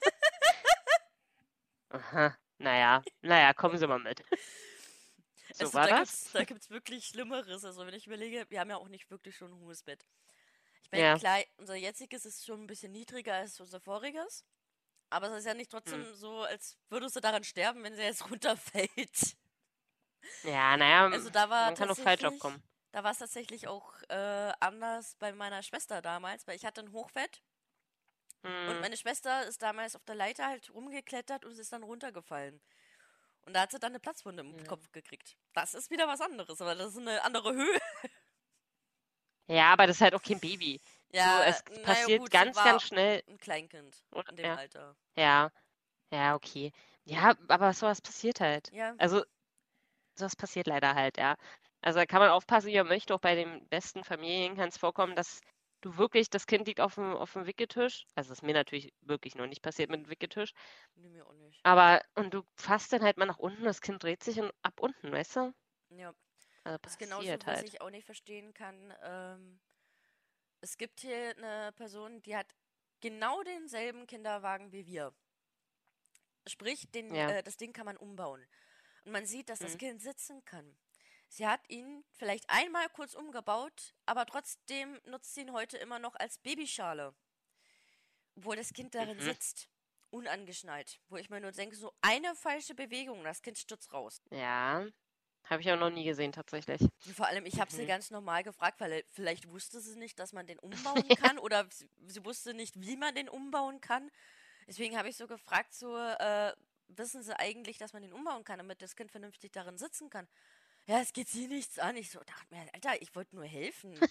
Aha. Naja, naja, kommen Sie mal mit. So Also war da das. gibt's, da gibt's wirklich Schlimmeres. Also wenn ich überlege, wir haben ja auch nicht wirklich schon ein hohes Bett. Ich meine, Ja. klar, unser jetziges ist schon ein bisschen niedriger als unser voriges. Aber es ist ja nicht Hm. trotzdem so, als würdest du daran sterben, wenn sie jetzt runterfällt. Ja, naja, Also da war man kann doch falsch tatsächlich, aufkommen. da war es tatsächlich auch äh, anders bei meiner Schwester damals, weil ich hatte ein Hochbett und Hm. meine Schwester ist damals auf der Leiter halt rumgeklettert und ist dann runtergefallen. Und da hat sie dann eine Platzwunde im Ja. Kopf gekriegt. Das ist wieder was anderes, aber das ist eine andere Höhe. Ja, aber das ist halt auch kein Baby. So, Ja, es naja passiert gut, sie ganz, ganz war schnell. ein Kleinkind Oder? in dem Ja, Alter. ja, ja, okay. Ja, aber sowas passiert halt. Ja, Also, sowas passiert leider halt, ja. Also, da kann man aufpassen, wie man möchte. Auch bei den besten Familien kann es vorkommen, dass du wirklich, das Kind liegt auf dem, auf dem Wickeltisch. Also, das ist mir natürlich wirklich noch nicht passiert mit dem Wickeltisch. nee, mir auch nicht. Aber, und du fasst dann halt mal nach unten, das Kind dreht sich und ab unten, weißt du? Ja, Also, das ist genauso, passiert was halt. ich auch nicht verstehen kann. Ähm, es gibt hier eine Person, die hat genau denselben Kinderwagen wie wir. Sprich, den, Ja. äh, das Ding kann man umbauen. Und man sieht, dass das Hm. Kind sitzen kann. Sie hat ihn vielleicht einmal kurz umgebaut, aber trotzdem nutzt sie ihn heute immer noch als Babyschale, obwohl das Kind darin Mhm. sitzt, unangeschnallt. Wo ich mir nur denke, so eine falsche Bewegung, das Kind stürzt raus. Ja. Habe ich auch noch nie gesehen, tatsächlich. Vor allem, ich habe sie Mhm. ganz normal gefragt, weil vielleicht wusste sie nicht, dass man den umbauen kann oder sie, sie wusste nicht, wie man den umbauen kann. Deswegen habe ich so gefragt, so, äh, wissen Sie eigentlich, dass man den umbauen kann, damit das Kind vernünftig darin sitzen kann? Ja, es geht sie nichts an. Ich so dachte mir, Alter, ich wollte nur helfen.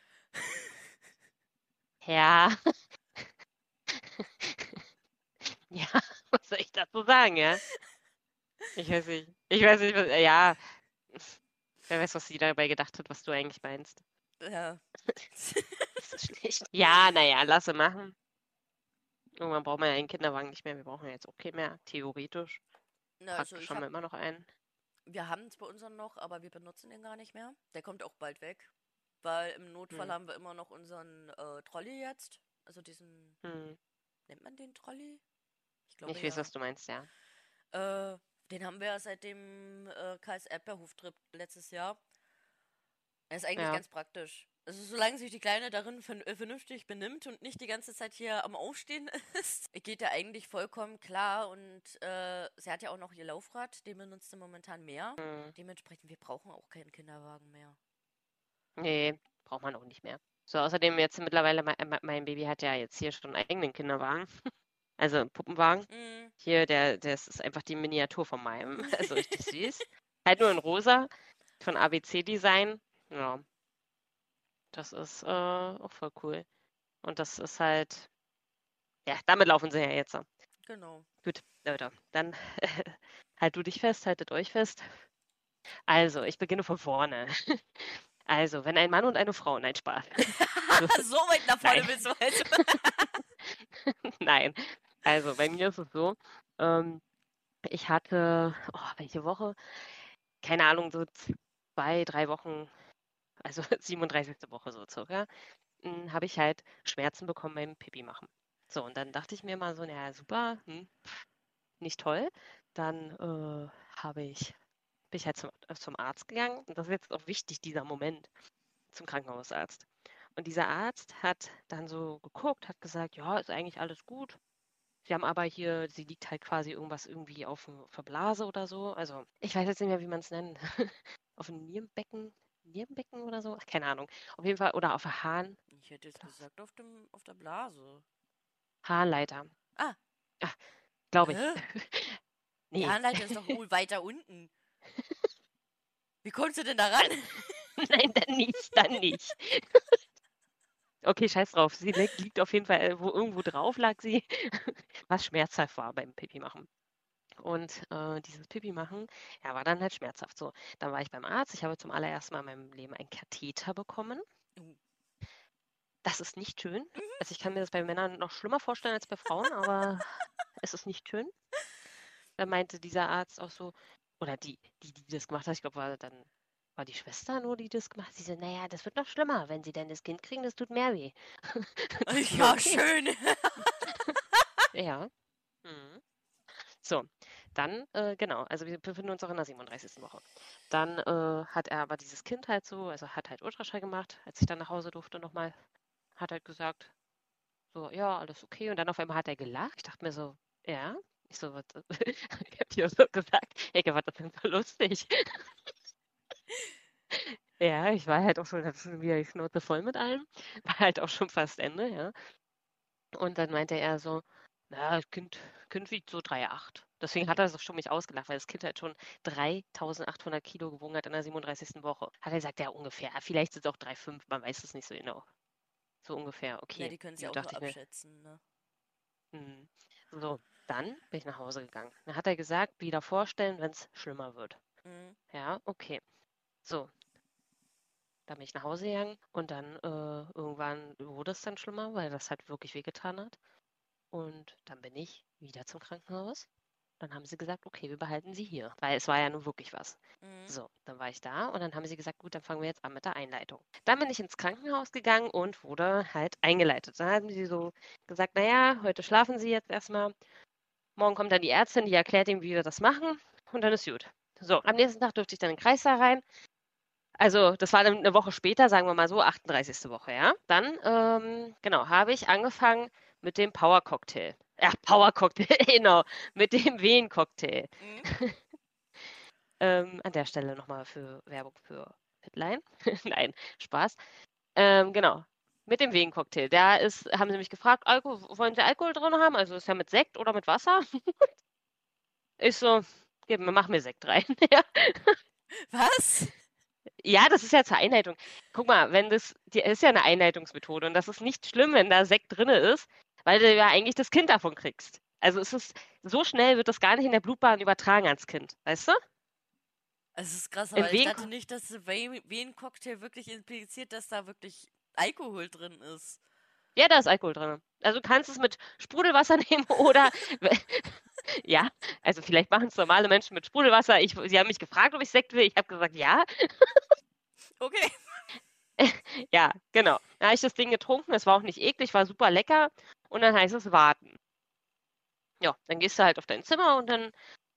Ja. Ja, was soll ich dazu sagen, ja? Ich weiß nicht. Ich weiß nicht, was, ja. Wer weiß, was sie dabei gedacht hat, was du eigentlich meinst. Ja. Nicht so schlecht. Ja, naja, lasse machen. Irgendwann brauchen wir ja einen Kinderwagen nicht mehr. Wir brauchen ja jetzt okay mehr, theoretisch. Na, also Praktisch ich haben habe, wir immer noch einen. wir haben es bei unseren noch, aber wir benutzen den gar nicht mehr. Der kommt auch bald weg, weil im Notfall Hm. haben wir immer noch unseren äh, Trolley jetzt. Also diesen, Hm. nennt man den Trolley? Ich glaube Ich weiß, ja. was du meinst, ja. Äh, den haben wir ja seit dem äh, K S Erdbeerhof-Trip letztes Jahr. Er ist eigentlich Ja. ganz praktisch. Also solange sich die Kleine darin vern äh, vernünftig benimmt und nicht die ganze Zeit hier am Aufstehen ist, geht er eigentlich vollkommen klar. Und äh, sie hat ja auch noch ihr Laufrad, den benutzt sie momentan mehr. Hm. Dementsprechend, wir brauchen auch keinen Kinderwagen mehr. Nee, braucht man auch nicht mehr. So, außerdem jetzt mittlerweile, mein, mein Baby hat ja jetzt hier schon einen eigenen Kinderwagen. Also einen Puppenwagen. Mm. Hier, der, das ist einfach die Miniatur von meinem. Also richtig süß. Halt nur in rosa, von A B C Design. Ja, das ist äh, auch voll cool. Und das ist halt, ja, damit laufen sie ja jetzt. Genau. Gut, Leute, dann halt du dich fest, haltet euch fest. Also, ich beginne von vorne. Also, wenn ein Mann und eine Frau, nein, Spaß. So, So weit nach nein, vorne willst du also. nein. Also, bei mir ist es so, ähm, ich hatte, oh, welche Woche? Keine Ahnung, so zwei, drei Wochen, also siebenunddreißigste Woche so circa, hm, habe ich halt Schmerzen bekommen beim Pipi machen. So, und dann dachte ich mir mal so, naja, super, hm, nicht toll. Dann äh, habe ich, bin ich halt zum, äh, zum Arzt gegangen. Und das ist jetzt auch wichtig, dieser Moment, zum Krankenhausarzt. Und dieser Arzt hat dann so geguckt, hat gesagt, ja, ist eigentlich alles gut. Sie haben aber hier, sie liegt halt quasi irgendwas irgendwie auf, dem- auf der Blase oder so. Also, ich weiß jetzt nicht mehr, wie man es nennt. Auf dem Nierenbecken, Nierenbecken oder so? Ach, keine Ahnung. Auf jeden Fall, oder auf der Harn, Ich hätte jetzt gesagt, auf dem, auf der Blase. Harnleiter. Ah, Ach, glaube ich. hä? Die Nee. Harnleiter ist doch wohl weiter unten. Wie kommst du denn da ran? Nein, dann nicht, dann nicht. Okay, scheiß drauf. Sie liegt, liegt auf jeden Fall, äh, wo irgendwo drauf lag sie, was schmerzhaft war beim Pipi machen. Und äh, dieses Pipi machen, ja, war dann halt schmerzhaft. So, dann war ich beim Arzt. Ich habe zum allerersten Mal in meinem Leben einen Katheter bekommen. Uh, Das ist nicht schön. mhm. Also ich kann mir das bei Männern noch schlimmer vorstellen als bei Frauen, aber es ist nicht schön. Dann meinte dieser Arzt auch so, oder die, die, die das gemacht hat, ich glaube, war dann war die Schwester nur, die das gemacht hat. Sie so, naja, das wird noch schlimmer, wenn sie dann das Kind kriegen, das tut mehr weh. Dachte ich mir, Ja, okay. schön. Ja. Mhm. So, dann, äh, genau, also wir befinden uns auch in der siebenunddreißigsten Woche. Dann äh, hat er aber dieses Kind halt so, also hat halt Ultraschall gemacht, als ich dann nach Hause durfte nochmal, hat halt gesagt, so, ja, alles okay. Und dann auf einmal hat er gelacht. Ich dachte mir so, ja. Ich so, was, ich hab dir so gesagt, Ecke, was das denn so lustig? Ja, ich war halt auch schon, hatte schon wieder die Schnauze voll mit allem. War halt auch schon fast Ende, ja. Und dann meinte er so, na, das Kind, Kind wiegt so drei Komma acht. Deswegen hat er das schon mich ausgelacht, weil das Kind halt schon dreitausendachthundert Kilo gewogen hat in der siebenunddreißigsten Woche. Hat er gesagt, ja, ungefähr. Vielleicht sind es auch drei Komma fünf, man weiß es nicht so genau. So ungefähr, Ja, okay. die können es ja Gut, auch nur dachte ich mir. abschätzen, ne? Hm. So, dann bin ich nach Hause gegangen. Dann hat er gesagt, wieder vorstellen, wenn es schlimmer wird. Mhm. Ja, okay. So, dann bin ich nach Hause gegangen und dann äh, irgendwann wurde es dann schlimmer, weil das halt wirklich wehgetan hat. Und dann bin ich wieder zum Krankenhaus. Dann haben sie gesagt, okay, wir behalten sie hier, weil es war ja nun wirklich was. Mhm. So, dann war ich da und dann haben sie gesagt, gut, dann fangen wir jetzt an mit der Einleitung. Dann bin ich ins Krankenhaus gegangen und wurde halt eingeleitet. Dann haben sie so gesagt, naja, heute schlafen Sie jetzt erstmal. Morgen kommt dann die Ärztin, die erklärt ihm, wie wir das machen und dann ist gut. So, am nächsten Tag durfte ich dann in den Kreißsaal rein. Also, das war dann eine Woche später, sagen wir mal so, achtunddreißigste Woche, ja. Dann, ähm, genau, habe ich angefangen mit dem Power-Cocktail. Ja, Power-Cocktail, genau, mit dem Wehen-Cocktail. Mhm. Ähm, an der Stelle nochmal für Werbung für Pitline. Nein, Spaß. Ähm, genau, mit dem Wehen-Cocktail. Da ist, haben sie mich gefragt, Alkohol, wollen Sie Alkohol drin haben? Also ist ja mit Sekt oder mit Wasser? Ich so, gib mir, mach mir Sekt rein. Ja. Was? Ja, das ist ja zur Einleitung. Guck mal, wenn das, die ist ja eine Einleitungsmethode und das ist nicht schlimm, wenn da Sekt drinne ist, weil du ja eigentlich das Kind davon kriegst. Also es ist, so schnell wird das gar nicht in der Blutbahn übertragen ans Kind, weißt du? Es ist krass, Im aber ich Wehen, dachte nicht, dass der Wien-Cocktail wirklich impliziert, dass da wirklich Alkohol drin ist. ja, da ist Alkohol drin. Also du kannst es mit Sprudelwasser nehmen oder, ja, also vielleicht machen es normale Menschen mit Sprudelwasser. Ich, sie haben mich gefragt, ob ich Sekt will. Ich habe gesagt, ja. Okay. Ja, genau. Dann habe ich das Ding getrunken. Es war auch nicht eklig, war super lecker. Und dann heißt es warten. Ja, dann gehst du halt auf dein Zimmer und dann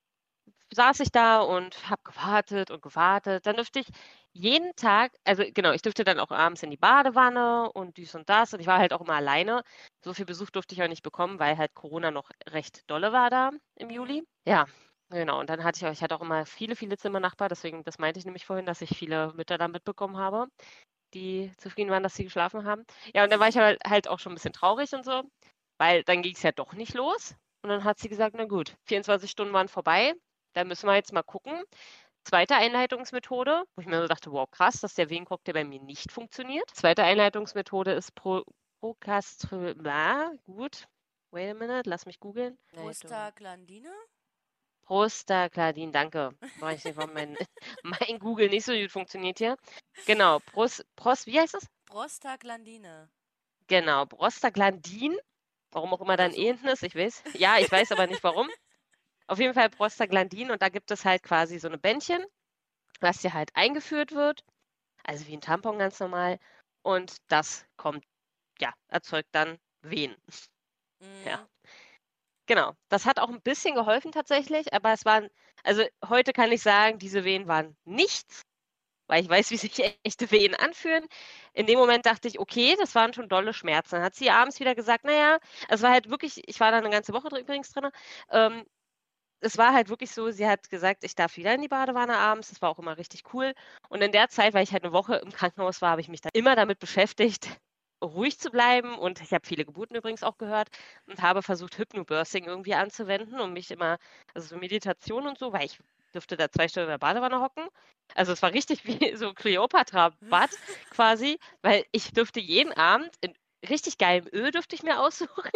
saß ich da und habe gewartet und gewartet. Dann dürfte ich jeden Tag, also genau, ich dürfte dann auch abends in die Badewanne und dies und das. Und ich war halt auch immer alleine. So viel Besuch durfte ich auch nicht bekommen, weil halt Corona noch recht dolle war da im Mhm. Juli. Ja, genau. Und dann hatte ich auch, ich hatte auch immer viele, viele Zimmernachbarn. Deswegen, das meinte ich nämlich vorhin, dass ich viele Mütter da mitbekommen habe, die zufrieden waren, dass sie geschlafen haben. Ja, und dann war ich halt, halt auch schon ein bisschen traurig und so, weil dann ging es ja doch nicht los. Und dann hat sie gesagt, na gut, vierundzwanzig Stunden waren vorbei, da müssen wir jetzt mal gucken. Zweite Einleitungsmethode, wo ich mir so dachte, wow, krass, dass der Wehencocktail bei mir nicht funktioniert. Zweite Einleitungsmethode ist Pro Procastryma. Gut, wait a minute, lass mich googeln. Prostaglandine? Prostaglandin, danke. Weiß nicht, warum mein, mein Google nicht so gut funktioniert hier. Genau, Prost, Prost, wie heißt es? Prostaglandine. Genau, Prostaglandin. Warum auch immer Oder dann so. E hinten ist, ich weiß. Ja, ich weiß aber nicht warum. Auf jeden Fall Prostaglandin und da gibt es halt quasi so eine Bändchen, was dir halt eingeführt wird, also wie ein Tampon ganz normal. Und das kommt, ja, erzeugt dann Wehen. Ja, Mhm. genau. Das hat auch ein bisschen geholfen tatsächlich, aber es waren, also heute kann ich sagen, diese Wehen waren nichts, weil ich weiß, wie sich echte Wehen anfühlen. In dem Moment dachte ich, okay, das waren schon dolle Schmerzen. Dann hat sie abends wieder gesagt, naja, es war halt wirklich, ich war da eine ganze Woche drin, übrigens drin, ähm, es war halt wirklich so, sie hat gesagt, ich darf wieder in die Badewanne abends. Das war auch immer richtig cool. Und in der Zeit, weil ich halt eine Woche im Krankenhaus war, habe ich mich dann immer damit beschäftigt, ruhig zu bleiben. Und ich habe viele Geburten übrigens auch gehört und habe versucht, Hypnobirthing irgendwie anzuwenden, um mich immer, also so Meditation und so, weil ich dürfte da zwei Stunden in der Badewanne hocken. Also es war richtig wie so Cleopatra-Bad quasi, weil ich dürfte jeden Abend in richtig geilem Öl dürfte ich mir aussuchen.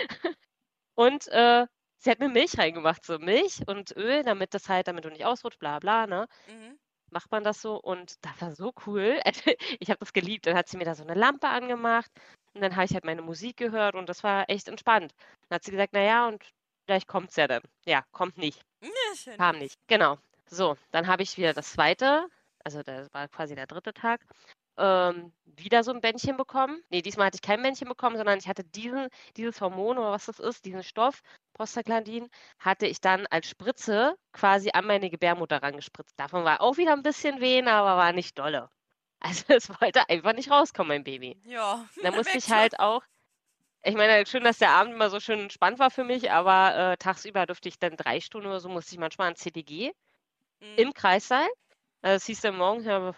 Und äh, sie hat mir Milch reingemacht, so Milch und Öl, damit das halt, damit du nicht ausrutscht, bla bla, ne? Mhm. Macht man das so und das war so cool. Also, ich habe das geliebt. Dann hat sie mir da so eine Lampe angemacht und dann habe ich halt meine Musik gehört und das war echt entspannt. Dann hat sie gesagt, naja, und vielleicht kommt's ja dann. Ja, kommt nicht. Ja, schön. Kam nicht. Genau. So, dann habe ich wieder das zweite, also das war quasi der dritte Tag, ähm, wieder so ein Bändchen bekommen. Nee, diesmal hatte ich kein Bändchen bekommen, sondern ich hatte diesen, dieses Hormon oder was das ist, diesen Stoff, Prostaglandin, hatte ich dann als Spritze quasi an meine Gebärmutter rangespritzt. Davon war auch wieder ein bisschen wehen, aber war nicht dolle. Also es wollte einfach nicht rauskommen, mein Baby. Ja, Da man musste merkt ich schon. halt auch, ich meine, schön, dass der Abend immer so schön entspannt war für mich, aber äh, tagsüber durfte ich dann drei Stunden oder so, musste ich manchmal ans C T G Mhm. im Kreissaal. Also, das hieß dann morgens, ja,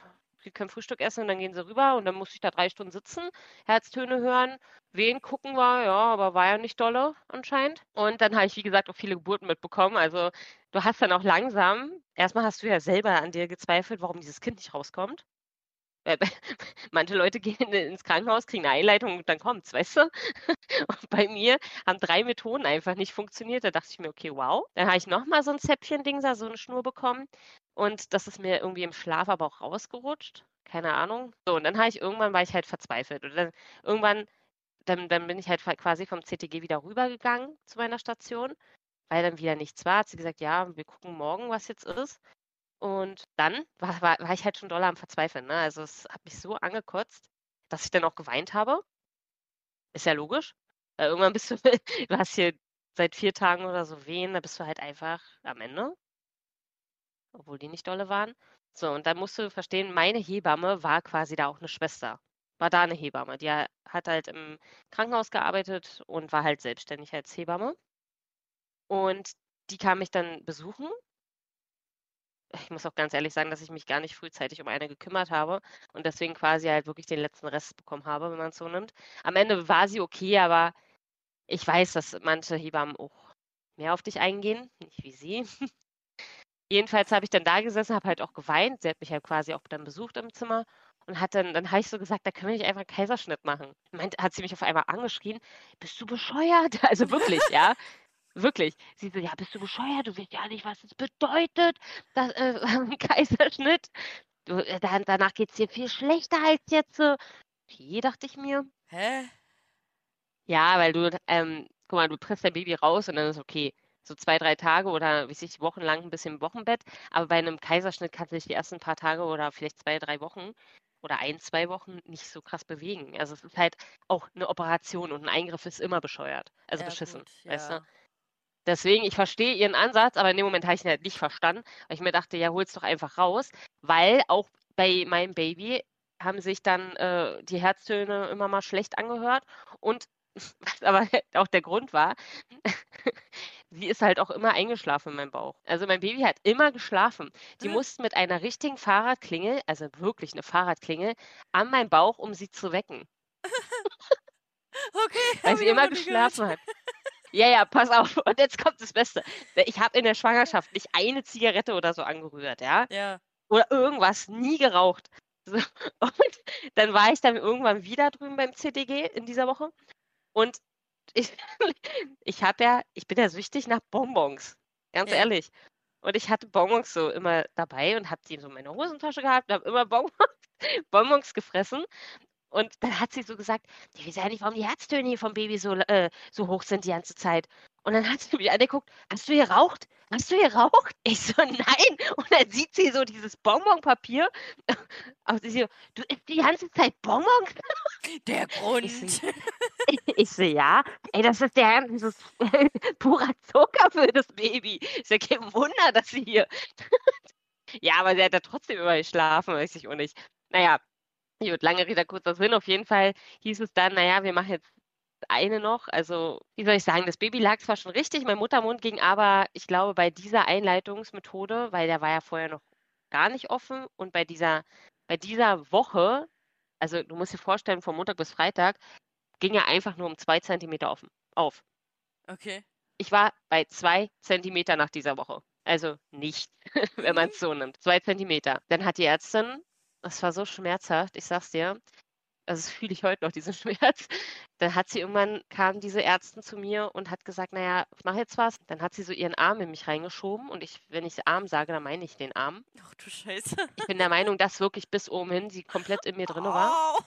die können Frühstück essen und dann gehen sie rüber und dann musste ich da drei Stunden sitzen, Herztöne hören, Wehen gucken war, ja, aber war ja nicht dolle anscheinend. Und dann habe ich, wie gesagt, auch viele Geburten mitbekommen. Also du hast dann auch langsam, erstmal hast du ja selber an dir gezweifelt, warum dieses Kind nicht rauskommt. Weil manche Leute gehen ins Krankenhaus, kriegen eine Einleitung und dann kommt's, weißt du? Und bei mir haben drei Methoden einfach nicht funktioniert. Da dachte ich mir, okay, wow. Dann habe ich nochmal so ein Zäpfchen-Ding, da so eine Schnur bekommen. Und das ist mir irgendwie im Schlaf aber auch rausgerutscht. Keine Ahnung. So, und dann habe ich irgendwann, war ich halt verzweifelt. Und dann irgendwann, dann, dann bin ich halt quasi vom C T G wieder rübergegangen zu meiner Station, weil dann wieder nichts war. Hat sie gesagt, ja, wir gucken morgen, was jetzt ist. Und dann war, war, war ich halt schon doll am Verzweifeln. Ne? Also es hat mich so angekotzt, dass ich dann auch geweint habe. Ist ja logisch. Weil irgendwann bist du, du hast hier seit vier Tagen oder so Wehen, da bist du halt einfach am Ende. Obwohl die nicht dolle waren. So, und dann musst du verstehen, meine Hebamme war quasi da auch eine Schwester. War da eine Hebamme. Die ha- hat halt im Krankenhaus gearbeitet und war halt selbstständig als Hebamme. Und die kam mich dann besuchen. Ich muss auch ganz ehrlich sagen, dass ich mich gar nicht frühzeitig um eine gekümmert habe und deswegen quasi halt wirklich den letzten Rest bekommen habe, wenn man es so nimmt. Am Ende war sie okay, aber ich weiß, dass manche Hebammen auch mehr auf dich eingehen, nicht wie sie. Jedenfalls habe ich dann da gesessen, habe halt auch geweint. Sie hat mich halt quasi auch dann besucht im Zimmer und hat dann, dann habe ich so gesagt, da können wir nicht einfach einen Kaiserschnitt machen. Meint, hat sie mich auf einmal angeschrien, bist du bescheuert? Also wirklich, ja. Wirklich. Sie so, ja, bist du bescheuert? Du weißt ja nicht, was das bedeutet, das, äh, ein Kaiserschnitt. Du, äh, dann, danach geht es dir viel schlechter als jetzt. äh. Okay, dachte ich mir. Hä? Ja, weil du, ähm, guck mal, du presst dein Baby raus und dann ist okay. So zwei, drei Tage oder wie sich wochenlang ein bisschen im Wochenbett. Aber bei einem Kaiserschnitt kannst du dich die ersten paar Tage oder vielleicht zwei, drei Wochen oder ein, zwei Wochen nicht so krass bewegen. Also es ist halt auch eine Operation und ein Eingriff ist immer bescheuert. Also Ja, beschissen, gut, weißt du? ja. Deswegen, ich verstehe Ihren Ansatz, aber in dem Moment habe ich ihn halt nicht verstanden, weil ich mir dachte, ja, hol's doch einfach raus, weil auch bei meinem Baby haben sich dann äh, die Herztöne immer mal schlecht angehört und was aber auch der Grund war, sie ist halt auch immer eingeschlafen in meinem Bauch. Also mein Baby hat immer geschlafen. Die mussten mit einer richtigen Fahrradklingel, also wirklich eine Fahrradklingel, an meinem Bauch, um sie zu wecken, Okay, weil habe sie ich auch immer noch nie gehört. geschlafen hat. Ja, ja, pass auf. Und jetzt kommt das Beste. Ich habe in der Schwangerschaft nicht eine Zigarette oder so angerührt, ja? Ja. Oder irgendwas, nie geraucht. So. Und dann war ich dann irgendwann wieder drüben beim C T G in dieser Woche. Und ich, ich habe ja, ich bin ja süchtig nach Bonbons. Ganz Ja. ehrlich. Und ich hatte Bonbons so immer dabei und habe die so in meiner Hosentasche gehabt und habe immer Bonbons, Bonbons gefressen. Und dann hat sie so gesagt, ich weiß ja nicht, warum die Herztöne hier vom Baby so, äh, so hoch sind die ganze Zeit. Und dann hat sie mich angeguckt, hast du geraucht? Hast du geraucht? Ich so, nein. Und dann sieht sie so dieses Bonbonpapier. Und sie so, du isst die ganze Zeit Bonbons? Der Ich so, Grund. ich so, ja. Ey, das ist der das ist purer Zucker für das Baby. Ist ja kein Wunder, dass sie hier. Ja, aber sie hat da trotzdem immer geschlafen, weiß ich auch nicht. Naja, gut, lange Rede, kurzer Sinn. Auf jeden Fall hieß es dann, naja, wir machen jetzt eine noch. Also, wie soll ich sagen, das Baby lag zwar schon richtig, mein Muttermund ging aber, ich glaube, bei dieser Einleitungsmethode, weil der war ja vorher noch gar nicht offen und bei dieser, bei dieser Woche, also du musst dir vorstellen, von Montag bis Freitag, ging er einfach nur um zwei Zentimeter offen, auf. Okay. Ich war bei zwei Zentimeter nach dieser Woche. Also nicht, wenn man Mhm. es so nimmt. Zwei Zentimeter. Dann hat die Ärztin, das war so schmerzhaft, ich sag's dir, also das fühle ich heute noch, diesen Schmerz. Dann hat sie irgendwann, kam diese Ärztin zu mir und hat gesagt, naja, ich mache jetzt was. Dann hat sie so ihren Arm in mich reingeschoben und ich, wenn ich Arm sage, dann meine ich den Arm. Ach du Scheiße. Ich bin der Meinung, dass wirklich bis oben hin sie komplett in mir drinne war. Au.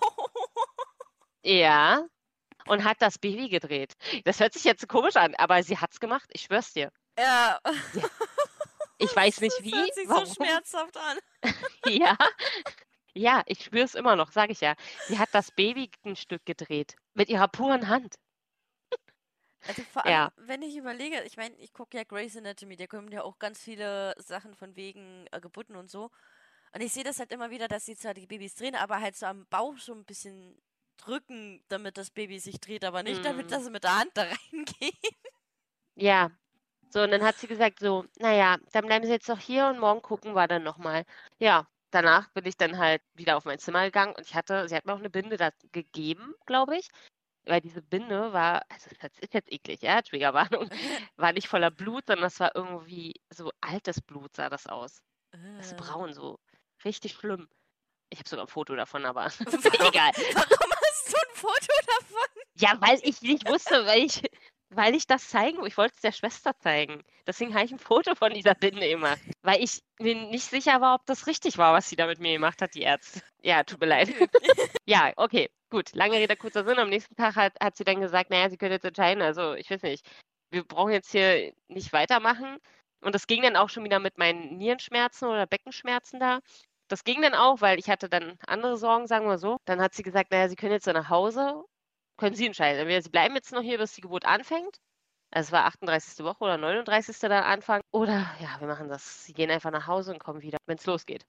Ja, und hat das Baby gedreht. Das hört sich jetzt so komisch an, aber sie hat's gemacht, ich schwör's dir. Ja. Sie, ich weiß nicht Das wie, hört sich so warum. schmerzhaft an. Ja, ja, ich spür's immer noch, sage ich ja. Sie hat das Baby ein Stück gedreht mit ihrer puren Hand. Also vor allem, Ja. wenn ich überlege, ich meine, ich gucke ja Grey's Anatomy, da kommen ja auch ganz viele Sachen von wegen äh, Geburten und so. Und ich sehe das halt immer wieder, dass sie zwar die Babys drehen, aber halt so am Bauch so ein bisschen drücken, damit das Baby sich dreht, aber nicht damit, Mm, dass sie mit der Hand da reingehen. ja. So, und dann hat sie gesagt, so, naja, dann bleiben Sie jetzt noch hier und morgen gucken wir dann nochmal. Ja, danach bin ich dann halt wieder auf mein Zimmer gegangen und ich hatte, sie hat mir auch eine Binde da gegeben, glaube ich. Weil diese Binde war, also das ist jetzt eklig, ja, Triggerwarnung, war nicht voller Blut, sondern das war irgendwie so altes Blut sah das aus. Das ist Äh, braun, so richtig schlimm. Ich habe sogar ein Foto davon, aber warum, egal. warum hast du ein Foto davon? Ja, weil ich nicht wusste, weil ich, weil ich das zeigen, ich wollte es der Schwester zeigen. Deswegen habe ich ein Foto von dieser Binde gemacht, weil ich mir nicht sicher war, ob das richtig war, was sie da mit mir gemacht hat, die Ärzte. Ja, tut mir leid. Okay. Ja, okay, gut. Lange Rede, kurzer Sinn. Am nächsten Tag hat, hat sie dann gesagt, naja, sie können jetzt entscheiden. Also, ich weiß nicht, wir brauchen jetzt hier nicht weitermachen. Und das ging dann auch schon wieder mit meinen Nierenschmerzen oder Beckenschmerzen da. Das ging dann auch, weil ich hatte dann andere Sorgen, sagen wir so. Dann hat sie gesagt, naja, sie können jetzt so nach Hause, können Sie entscheiden. Entweder Sie bleiben jetzt noch hier, bis die Geburt anfängt. Also es war achtunddreißigste Woche oder neununddreißigste dann Anfang. Oder ja, wir machen das. Sie gehen einfach nach Hause und kommen wieder, wenn es losgeht.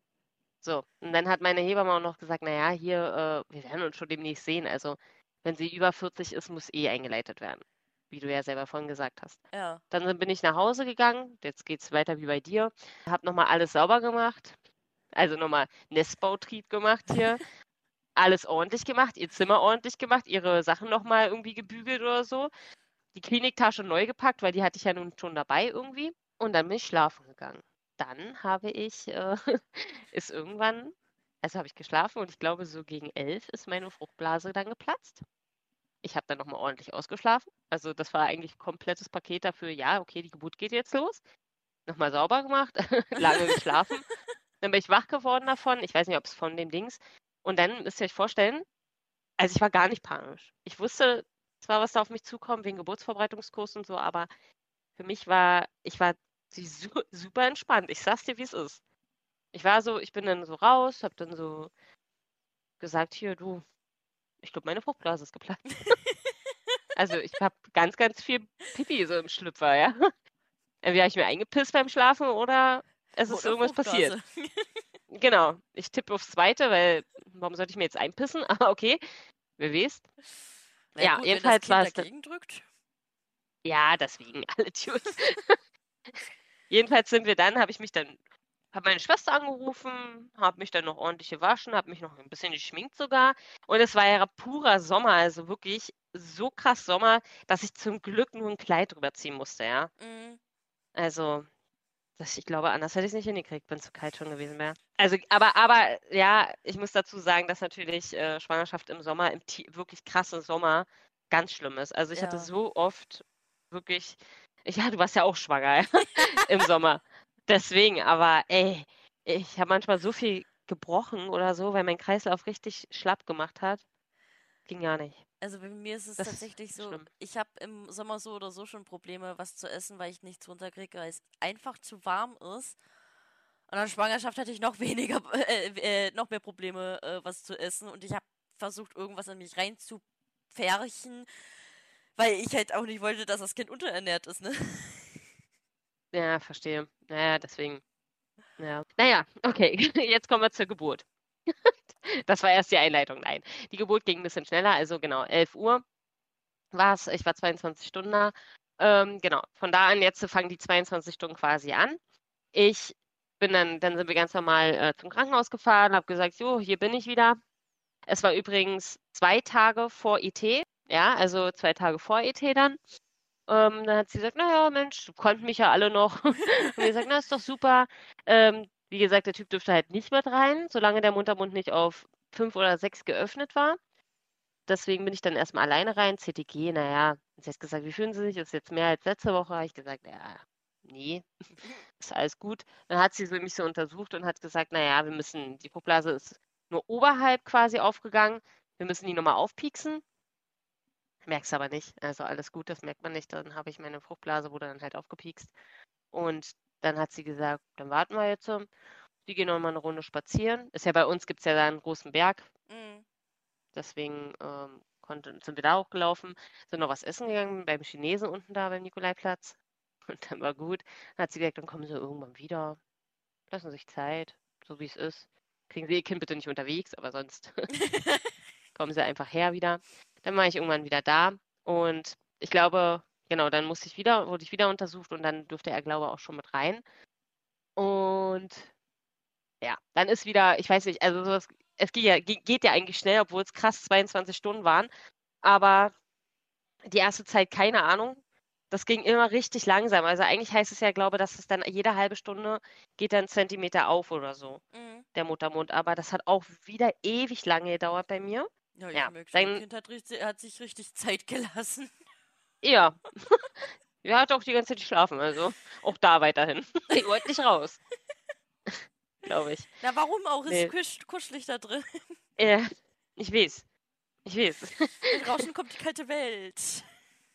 So, und dann hat meine Hebamme auch noch gesagt, naja, hier, äh, wir werden uns schon demnächst sehen. Also, wenn sie über vierzig ist, muss eh eingeleitet werden, wie du ja selber vorhin gesagt hast. Ja. Dann bin ich nach Hause gegangen, jetzt geht's weiter wie bei dir, habe nochmal alles sauber gemacht, also nochmal Nestbautrieb gemacht hier, alles ordentlich gemacht, ihr Zimmer ordentlich gemacht, ihre Sachen nochmal irgendwie gebügelt oder so, die Kliniktasche neu gepackt, weil die hatte ich ja nun schon dabei irgendwie. Und dann bin ich schlafen gegangen. Dann habe ich, äh, ist irgendwann, also habe ich geschlafen und ich glaube, so gegen elf ist meine Fruchtblase dann geplatzt. Ich habe dann nochmal ordentlich ausgeschlafen. Also das war eigentlich ein komplettes Paket dafür, ja, okay, die Geburt geht jetzt los. Nochmal sauber gemacht, lange geschlafen. Dann bin ich wach geworden davon. Ich weiß nicht, ob es von dem Dings. Und dann müsst ihr euch vorstellen, also ich war gar nicht panisch. Ich wusste zwar, was da auf mich zukommt, wegen Geburtsvorbereitungskurs und so, aber für mich war, ich war su super entspannt. Ich sag's dir, wie es ist. Ich war so, ich bin dann so raus, hab dann so gesagt, hier, du, ich glaube, meine Fruchtblase ist geplatzt. Also ich habe ganz, ganz viel Pipi so im Schlüpfer, ja. Entweder habe ich mir eingepisst beim Schlafen oder es ist Oder irgendwas passiert. Fruchtblase. Genau. Ich tippe aufs Zweite, weil warum sollte ich mir jetzt einpissen? Aber okay, wer weiß. Na Ja, gut, wenn das jedenfalls war Kind es dann. dagegen drückt. Ja, deswegen, alle Dudes. Jedenfalls sind wir dann, habe ich mich dann, habe meine Schwester angerufen, habe mich dann noch ordentlich gewaschen, habe mich noch ein bisschen geschminkt sogar. Und es war ja purer Sommer, also wirklich so krass Sommer, dass ich zum Glück nur ein Kleid drüber ziehen musste, ja. Mhm. Also, das, ich glaube, anders hätte ich es nicht hingekriegt, wenn es zu kalt schon gewesen wäre. Also, aber, aber, ja, ich muss dazu sagen, dass natürlich äh, Schwangerschaft im Sommer, im ti- wirklich krassen Sommer, ganz schlimm ist. Also, ich hatte Ja. so oft wirklich, ja, du warst ja auch schwanger, ja, im Sommer. Deswegen, aber ey, ich habe manchmal so viel gebrochen oder so, weil mein Kreislauf richtig schlapp gemacht hat. Ging gar nicht. Also bei mir ist es Das ist tatsächlich so, schlimm. ich habe im Sommer so oder so schon Probleme, was zu essen, weil ich nichts runterkriege, weil es einfach zu warm ist. Und an Schwangerschaft hatte ich noch weniger, äh, äh, noch mehr Probleme, äh, was zu essen. Und ich habe versucht, irgendwas in mich reinzupferchen, weil ich halt auch nicht wollte, dass das Kind unterernährt ist, ne? Ja, verstehe. Naja, deswegen. Ja. Naja, okay, jetzt kommen wir zur Geburt. Das war erst die Einleitung. Nein, die Geburt ging ein bisschen schneller. Also genau, elf Uhr war es. Ich war zweiundzwanzig Stunden da. Ähm, genau, von da an jetzt fangen die zweiundzwanzig Stunden quasi an. Ich bin dann, dann sind wir ganz normal äh, zum Krankenhaus gefahren, habe gesagt, so, hier bin ich wieder. Es war übrigens zwei Tage vor I T, ja, also zwei Tage vor I T dann. Ähm, dann hat sie gesagt, naja, Mensch, konnten mich ja alle noch. Und wir gesagt, na, ist doch super. Ähm, wie gesagt, der Typ dürfte halt nicht mit rein, solange der Muttermund nicht auf fünf oder sechs geöffnet war. Deswegen bin ich dann erstmal alleine rein. C T G, naja, sie hat gesagt, wie fühlen Sie sich? Ist jetzt mehr als letzte Woche. Habe ich gesagt, ja, nee, ist alles gut. Dann hat sie so mich so untersucht und hat gesagt, naja, wir müssen, die Fruchtblase ist nur oberhalb quasi aufgegangen. Wir müssen die nochmal aufpieksen. Merk's aber nicht. Also alles gut, das merkt man nicht. Dann habe ich meine Fruchtblase, wurde dann halt aufgepiekst. Und dann hat sie gesagt, dann warten wir jetzt. ähm, Die gehen noch mal eine Runde spazieren. Ist ja bei uns, gibt es ja da einen großen Berg. Mhm. Deswegen ähm, konnten, sind wir da auch gelaufen. Sind noch was essen gegangen beim Chinesen unten da beim Nikolaiplatz. Und dann war gut. Dann hat sie gesagt, dann kommen sie irgendwann wieder. Lassen sich Zeit, so wie es ist. Kriegen Sie Ihr Kind bitte nicht unterwegs, aber sonst kommen sie einfach her wieder. Dann war ich irgendwann wieder da und ich glaube, genau, dann musste ich wieder, wurde ich wieder untersucht und dann durfte er, glaube ich, auch schon mit rein. Und ja, dann ist wieder, ich weiß nicht, also sowas, es geht ja, ge- geht ja eigentlich schnell, obwohl es krass zweiundzwanzig Stunden waren. Aber die erste Zeit, keine Ahnung. Das ging immer richtig langsam. Also eigentlich heißt es ja, glaube, dass es dann jede halbe Stunde geht dann ein Zentimeter auf oder so, Mhm. der Muttermund. Aber das hat auch wieder ewig lange gedauert bei mir. Ja, ich Ja, merke schon, ihr dann, Kind hat, richtig, hat sich richtig Zeit gelassen. ja, er hat auch die ganze Zeit geschlafen, also auch da weiterhin. Ich wollte nicht raus, glaube ich. Na, warum auch? Ist Nee, kusch kuschelig da drin. äh, ich weiß, ich weiß. Mit Rauschen kommt die kalte Welt.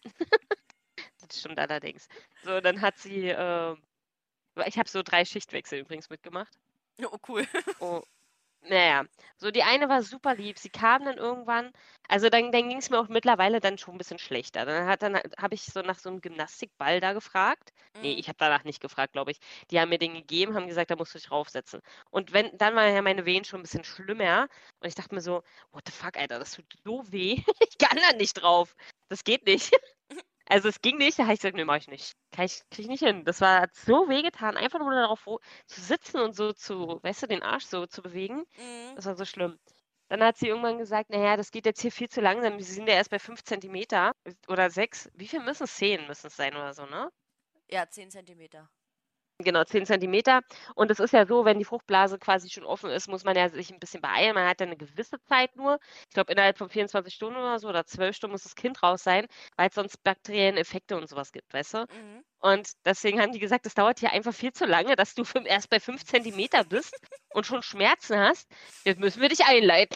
Das stimmt allerdings. So, dann hat sie, äh, ich habe so drei Schichtwechsel übrigens mitgemacht. Oh, cool. Oh, naja, so die eine war super lieb. Sie kam dann irgendwann, also dann, dann ging es mir auch mittlerweile dann schon ein bisschen schlechter. Dann hat dann habe ich so nach so einem Gymnastikball da gefragt. Nee, Mhm. ich habe danach nicht gefragt, glaube ich. Die haben mir den gegeben, haben gesagt, da musst du dich raufsetzen. Und wenn, dann waren ja meine Wehen schon ein bisschen schlimmer. Und ich dachte mir so, what the fuck, Alter, das tut so weh. Ich kann da nicht drauf. Das geht nicht. Also es ging nicht, da habe ich gesagt, nee, mach ich nicht. Kann ich, krieg ich nicht hin. Das war hat so wehgetan, einfach nur darauf wo- zu sitzen und so zu, weißt du, den Arsch so zu bewegen. Mhm. Das war so schlimm. Dann hat sie irgendwann gesagt, naja, das geht jetzt hier viel zu langsam. Sie sind ja erst bei fünf Zentimeter oder sechs. Wie viel müssen es? Zehn müssen es sein oder so, ne? Ja, zehn Zentimeter. Genau, zehn Zentimeter. Und es ist ja so, wenn die Fruchtblase quasi schon offen ist, muss man ja sich ein bisschen beeilen. Man hat ja eine gewisse Zeit nur. Ich glaube, innerhalb von vierundzwanzig Stunden oder so oder zwölf Stunden muss das Kind raus sein, weil es sonst bakterielle Effekte und sowas gibt, weißt du? Mhm. Und deswegen haben die gesagt, das dauert hier einfach viel zu lange, dass du fün- erst bei fünf Zentimeter bist und schon Schmerzen hast. Jetzt müssen wir dich einleiten.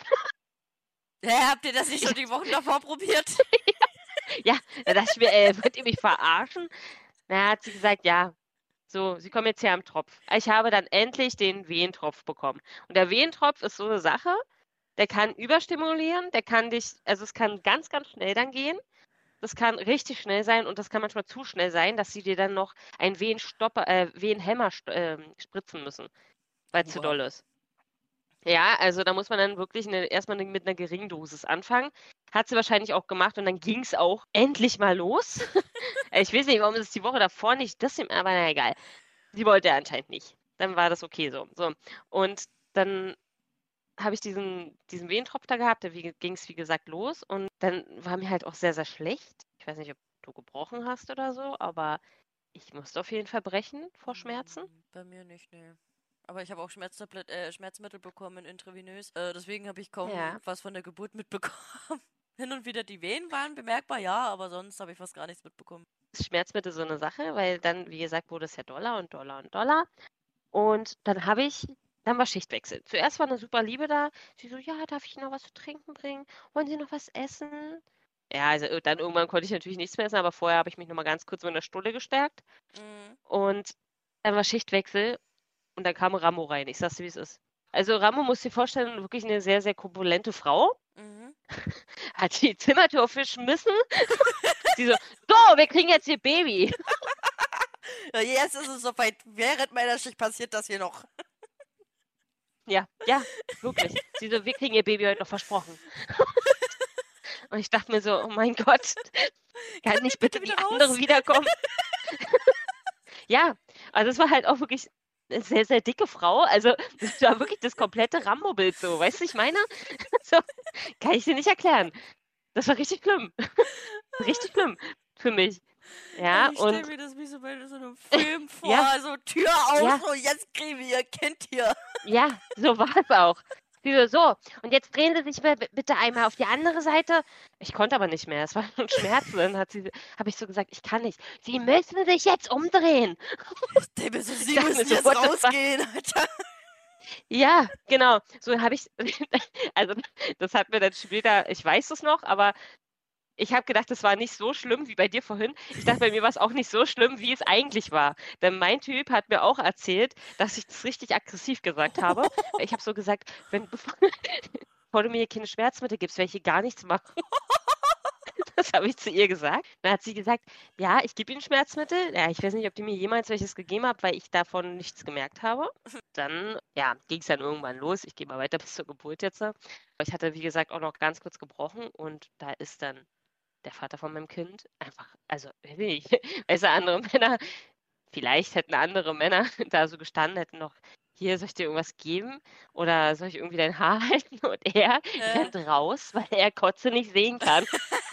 Hä, habt ihr das nicht schon die Wochen davor probiert? Ja, da dachte ich mir, äh, wollt ihr mich verarschen? Na, hat sie gesagt, ja, so, Sie kommen jetzt her am Tropf. Ich habe dann endlich den Wehentropf bekommen. Und der Wehentropf ist so eine Sache, der kann überstimulieren, der kann dich, also es kann ganz, ganz schnell dann gehen. Das kann richtig schnell sein und das kann manchmal zu schnell sein, dass sie dir dann noch einen Wehenstopper, äh, Wehenhemmer st ähm, spritzen müssen, weil es zu Oha. doll ist. Ja, also da muss man dann wirklich eine, erstmal ne- mit einer geringen Dosis anfangen. Hat sie wahrscheinlich auch gemacht und dann ging es auch endlich mal los. Ich weiß nicht, warum es die Woche davor nicht das, aber na egal. Sie wollte er anscheinend nicht. Dann war das okay so. So. Und dann habe ich diesen, diesen Wehentropf da gehabt, da ging es wie gesagt los und dann war mir halt auch sehr, sehr schlecht. Ich weiß nicht, ob du gebrochen hast oder so, aber ich musste auf jeden Fall brechen vor Schmerzen. Hm, bei mir nicht, nee. Aber ich habe auch Schmerztablet, äh, Schmerzmittel bekommen, intravenös. Äh, deswegen habe ich kaum Ja, was von der Geburt mitbekommen. Hin und wieder die Wehen waren bemerkbar, ja, aber sonst habe ich fast gar nichts mitbekommen. ist Schmerzmittel so eine Sache, weil dann, wie gesagt, wurde es ja doller und doller und doller. Und dann habe ich, dann war Schichtwechsel. Zuerst war eine super Liebe da. Sie so, ja, darf ich Ihnen noch was zu trinken bringen? Wollen Sie noch was essen? Ja, also äh, dann irgendwann konnte ich natürlich nichts mehr essen, aber vorher habe ich mich noch mal ganz kurz mit einer Stulle gestärkt. Mhm. Und dann war Schichtwechsel und dann kam Rambo rein. Ich sag's dir, wie es ist. Also Rambo muss dir vorstellen, wirklich eine sehr, sehr korpulente Frau. Mhm. Hat die Zimmertür aufgeschmissen. Sie so, so, wir kriegen jetzt ihr Baby. Ja, jetzt ist es soweit. Während meiner Schicht passiert das hier noch. Ja, ja, wirklich. Sie so, wir kriegen ihr Baby heute noch versprochen. Und ich dachte mir so, oh mein Gott, Kann kann die nicht bitte bitte wieder die andere raus? wiederkommen? Ja, also es war halt auch wirklich eine sehr, sehr dicke Frau. Also das war wirklich das komplette Rambo-Bild so. Weißt du, ich meine? So, kann ich dir nicht erklären. Das war richtig schlimm. Richtig schlimm für mich. Ja, Ich stelle und mir das wie so bei so einem Film vor. ja, So Tür auf, ja, so jetzt kriegen wir ihr Kind hier. ja, so war es auch. Sie so, so, und jetzt drehen Sie sich bi- bitte einmal auf die andere Seite. Ich konnte aber nicht mehr. Es war schon Schmerzen. Dann hat sie, habe ich so gesagt, ich kann nicht. Sie müssen sich jetzt umdrehen. Ich denke mir so, Ich sie dachte mir müssen so, jetzt what the fuck? rausgehen, Alter. Ja, genau. So habe ich, also das hat mir dann später, ich weiß es noch, aber ich habe gedacht, das war nicht so schlimm wie bei dir vorhin. Ich dachte, bei mir war es auch nicht so schlimm, wie es eigentlich war. Denn mein Typ hat mir auch erzählt, dass ich das richtig aggressiv gesagt habe. Weil ich habe so gesagt, wenn bevor, bevor du mir hier keine Schmerzmittel gibst, werde ich hier gar nichts machen. Das habe ich zu ihr gesagt. Dann hat sie gesagt, ja, ich gebe Ihnen Schmerzmittel. Ja, ich weiß nicht, ob die mir jemals welches gegeben hat, weil ich davon nichts gemerkt habe. Dann, ja, ging es dann irgendwann los. Ich gehe mal weiter bis zur Geburt jetzt. Aber ich hatte, wie gesagt, auch noch ganz kurz gebrochen und da ist dann der Vater von meinem Kind einfach, also, weiß ich nicht, weißt du, andere Männer, vielleicht hätten andere Männer da so gestanden, hätten noch hier, soll ich dir irgendwas geben? Oder soll ich irgendwie dein Haar halten? Und er Äh, rennt raus, weil er Kotze nicht sehen kann.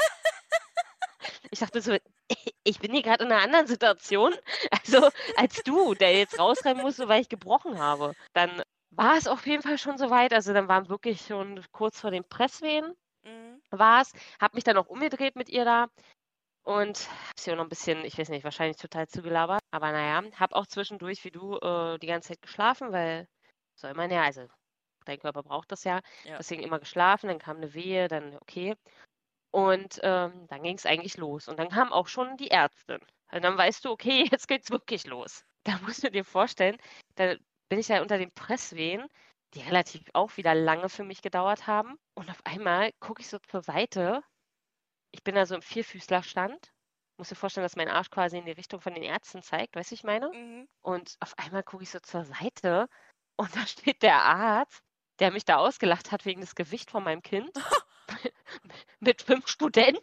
Ich dachte so, ich bin hier gerade in einer anderen Situation, also als du, der jetzt rausrennen musste, weil ich gebrochen habe. Dann war es auf jeden Fall schon soweit. Also dann waren wirklich schon kurz vor den Presswehen mhm. war es. Hab mich dann auch umgedreht mit ihr da und hab sie auch noch ein bisschen, ich weiß nicht, wahrscheinlich total zugelabert. Aber naja, hab auch zwischendurch wie du äh, die ganze Zeit geschlafen, weil soll man ja, also dein Körper braucht das ja. Ja. Deswegen immer geschlafen, dann kam eine Wehe, dann okay. Und ähm, dann ging es eigentlich los. Und dann kam auch schon die Ärztin. Und dann weißt du, okay, jetzt geht's wirklich los. Da musst du dir vorstellen, da bin ich ja unter den Presswehen, die relativ auch wieder lange für mich gedauert haben. Und auf einmal gucke ich so zur Seite. Ich bin da so im Vierfüßlerstand. Muss dir vorstellen, dass mein Arsch quasi in die Richtung von den Ärzten zeigt, weißt du, ich meine? Mhm. Und auf einmal gucke ich so zur Seite und da steht der Arzt, der mich da ausgelacht hat wegen des Gewichts von meinem Kind, mit fünf Studenten.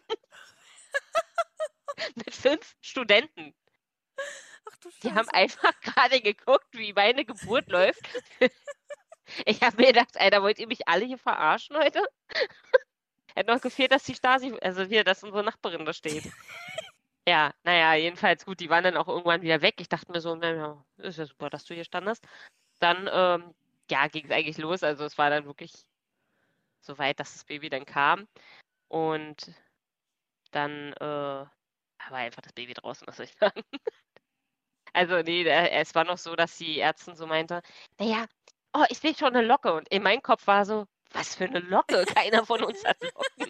Mit fünf Studenten. Ach du Die haben Scheiße. einfach gerade geguckt, wie meine Geburt läuft. Ich habe mir gedacht, Alter, wollt ihr mich alle hier verarschen heute? Hätte noch gefehlt, dass die Stasi, also hier, dass unsere Nachbarin da steht. Ja, naja, jedenfalls gut, die waren dann auch irgendwann wieder weg. Ich dachte mir so, naja, ist ja super, dass du hier standest. Dann, ähm, ja, ging es eigentlich los. Also es war dann wirklich so weit, dass das Baby dann kam. Und dann äh, war einfach das Baby draußen, was soll ich sagen. Also nee, der- es war noch so, dass die Ärztin so meinte, naja, oh, ich sehe schon eine Locke. Und in meinem Kopf war so, was für eine Locke? Keiner von uns hat Locken.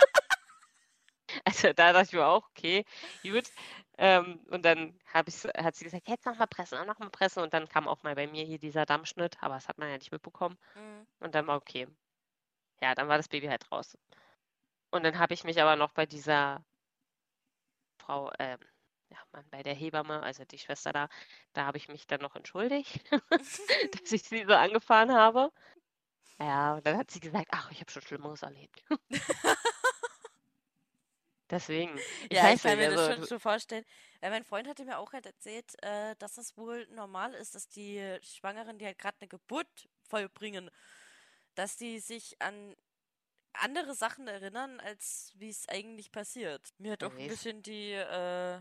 Also da dachte ich mir auch, okay, gut. Ähm, und dann hab ich, hat sie gesagt, jetzt noch mal pressen, noch mal pressen. Und dann kam auch mal bei mir hier dieser Dammschnitt, aber das hat man ja nicht mitbekommen. Mhm. Und dann war okay. Ja, dann war das Baby halt raus. Und dann habe ich mich aber noch bei dieser Frau, ähm, ja, Mann, bei der Hebamme, also die Schwester da, da habe ich mich dann noch entschuldigt, dass ich sie so angefahren habe. Ja, und dann hat sie gesagt, ach, ich habe schon Schlimmeres erlebt. Deswegen, ich Ja, ich weiß kann nicht, mir das also schon du, so vorstellen. Weil mein Freund hatte mir auch halt erzählt, äh, dass es wohl normal ist, dass die Schwangeren, die halt gerade eine Geburt vollbringen, dass die sich an andere Sachen erinnern, als wie es eigentlich passiert. Mir hat wer auch ein weiß. bisschen die, äh,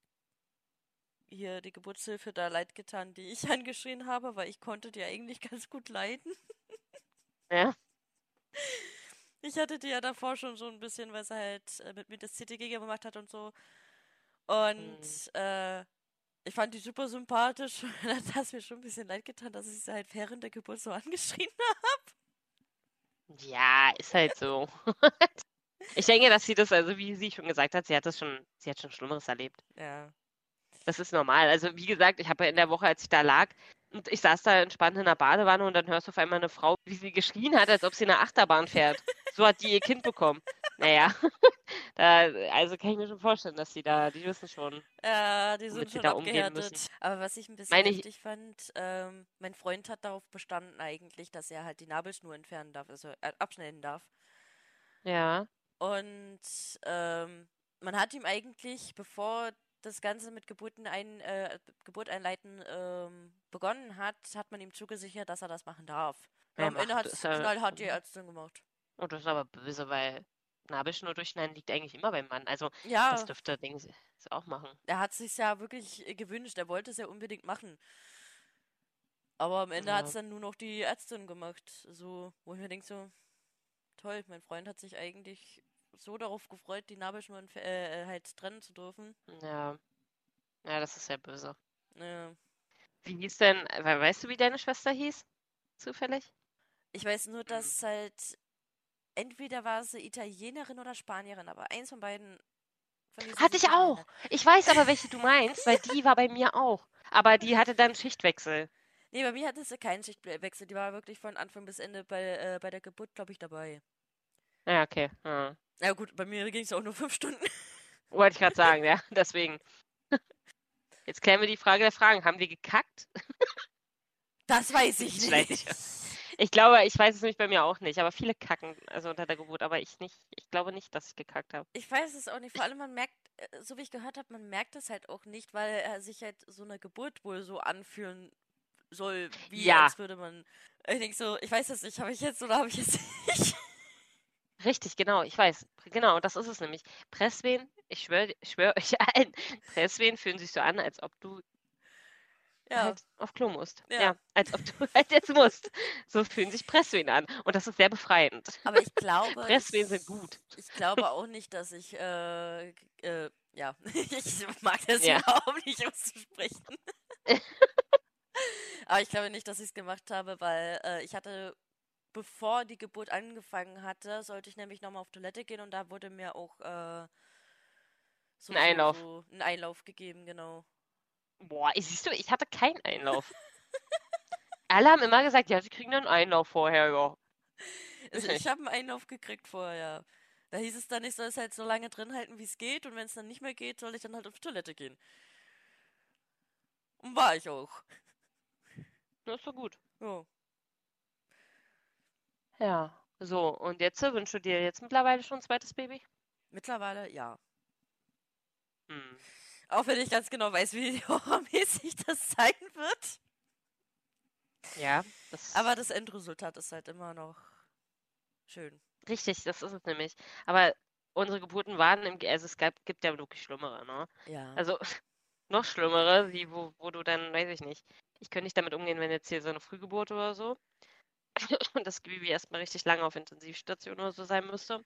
hier die Geburtshilfe da leid getan, die ich angeschrien habe, weil ich konnte die eigentlich ganz gut leiden. Ja, Ich hatte die ja davor schon so ein bisschen, weil sie halt äh, mit mir das C T G gemacht hat und so. Und hm. äh, ich fand die super sympathisch. Da hat es mir schon ein bisschen leid getan, dass ich sie halt während der Geburt so angeschrien habe. Ja, ist halt so. Ich denke, dass sie das, also wie sie schon gesagt hat, sie hat das schon, sie hat schon Schlimmeres erlebt. Ja. Das ist normal. Also wie gesagt, ich habe ja in der Woche, als ich da lag, und ich saß da entspannt in der Badewanne und dann hörst du auf einmal eine Frau, wie sie geschrien hat, als ob sie eine Achterbahn fährt. So hat die ihr Kind bekommen. Naja, da, also kann ich mir schon vorstellen, dass sie da, die wissen schon, Ja, die sind womit sie schon da umgehen müssen. abgehärtet. Aber was ich ein bisschen Meine ich, heftig fand, ähm, mein Freund hat darauf bestanden eigentlich, dass er halt die Nabelschnur entfernen darf, also äh, abschneiden darf. ja, Und ähm, man hat ihm eigentlich, bevor das Ganze mit Geburten ein, äh, Geburt einleiten ähm, begonnen hat, hat man ihm zugesichert, dass er das machen darf. Ja, er am Ende macht, hat ist es ja, knallhart die Ärztin gemacht. und das ist aber böse, weil Nabelschnur durchschneiden liegt eigentlich immer beim Mann. Also das Ja, dürfte, denken sie, sie auch machen. er hat sich ja wirklich äh, gewünscht, er wollte es ja unbedingt machen. Aber am Ende hat es Ja, dann nur noch die Ärztin gemacht. So, wo ich mir denke, so, toll, mein Freund hat sich eigentlich so darauf gefreut, die Nabelschnur entf- äh, äh, halt trennen zu dürfen. ja, ja, das ist ja böse. Ja. Wie hieß denn, we- weißt du, wie deine Schwester hieß? Zufällig? Ich weiß nur, Hm. dass halt entweder war sie Italienerin oder Spanierin, aber eins von beiden, von diesen Hatte sich ich nicht mehr auch. erinnert. Ich weiß aber, welche du meinst, weil die war bei mir auch. Aber die hatte dann Schichtwechsel. Nee, bei mir hatte sie keinen Schichtwechsel. Die war wirklich von Anfang bis Ende bei, äh, bei der Geburt, glaube ich, dabei. Ja, okay. Ja. Ja gut, bei mir ging es auch nur fünf Stunden. Wollte ich gerade sagen, ja. Deswegen. Jetzt klären wir die Frage der Fragen. Haben wir gekackt? Das weiß Die ich schneide ich. nicht. Ich glaube, ich weiß es nämlich bei mir auch nicht, aber viele kacken, also unter der Geburt, aber ich nicht. Ich glaube nicht, dass ich gekackt habe. Ich weiß es auch nicht. Vor allem, man merkt, äh, so wie ich gehört habe, man merkt es halt auch nicht, weil er sich halt so eine Geburt wohl so anfühlen soll, wie Ja. als würde man. Ich denke so, ich weiß das nicht, habe ich jetzt oder habe ich jetzt nicht? Richtig, genau, ich weiß. Genau, das ist es nämlich. Presswehen, ich schwöre ich schwör euch ein, Presswehen fühlen sich so an, als ob du Ja, halt auf Klo musst. Ja. Ja, als ob du halt jetzt musst. So fühlen sich Presswehen an. Und das ist sehr befreiend. aber ich glaube, Presswehen ich, sind gut. ich glaube auch nicht, dass ich, äh, äh, ja, ich mag das Ja. überhaupt nicht auszusprechen. Aber ich glaube nicht, dass ich es gemacht habe, weil äh, ich hatte, bevor die Geburt angefangen hatte, sollte ich nämlich nochmal auf Toilette gehen und da wurde mir auch äh, so, Ein Einlauf. So, so ein Einlauf gegeben, genau. Boah, ich- siehst du, ich hatte keinen Einlauf. Alle haben immer gesagt, ja, sie kriegen einen Einlauf vorher, ja. Also Ich ich habe einen Einlauf gekriegt vorher. Da hieß es dann, ich soll es halt so lange drin halten, wie es geht und wenn es dann nicht mehr geht, soll ich dann halt auf Toilette gehen. Und war ich auch. Das ist so gut. Ja. Ja. So, und jetzt äh, wünschst du dir jetzt mittlerweile schon ein zweites Baby? Mittlerweile ja. Hm. Auch wenn ich ganz genau weiß, wie horrormäßig das sein wird. Ja, das Aber das Endresultat ist halt immer noch schön. richtig, das ist es nämlich. Aber unsere Geburten waren im, also es gab, gibt ja wirklich schlimmere, ne? Ja. Also noch schlimmere, die, wo, wo du dann, weiß ich nicht, ich könnte nicht damit umgehen, wenn jetzt hier so eine Frühgeburt oder so und das Baby erstmal richtig lange auf Intensivstation oder so sein müsste.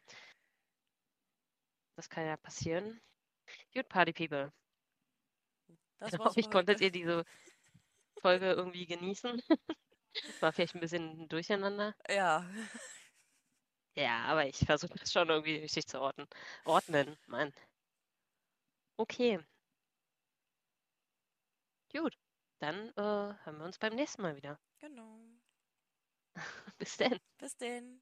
Das kann ja passieren. Gut, Party People. Das Ich war's hoffe, für ich konntet heute. ihr diese Folge irgendwie genießen. War vielleicht ein bisschen durcheinander. Ja. Ja, aber ich versuche das schon irgendwie richtig zu ordnen. Ordnen, Mann. Okay. Gut. Dann äh, hören wir uns beim nächsten Mal wieder. Genau. Bis dann. Bis denn.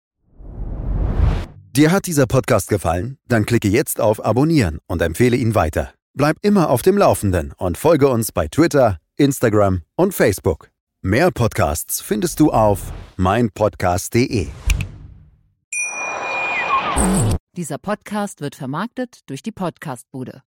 Dir hat dieser Podcast gefallen? Dann klicke jetzt auf Abonnieren und empfehle ihn weiter. Bleib immer auf dem Laufenden und folge uns bei Twitter, Instagram und Facebook. Mehr Podcasts findest du auf meinpodcast punkt de. Dieser Podcast wird vermarktet durch die Podcastbude.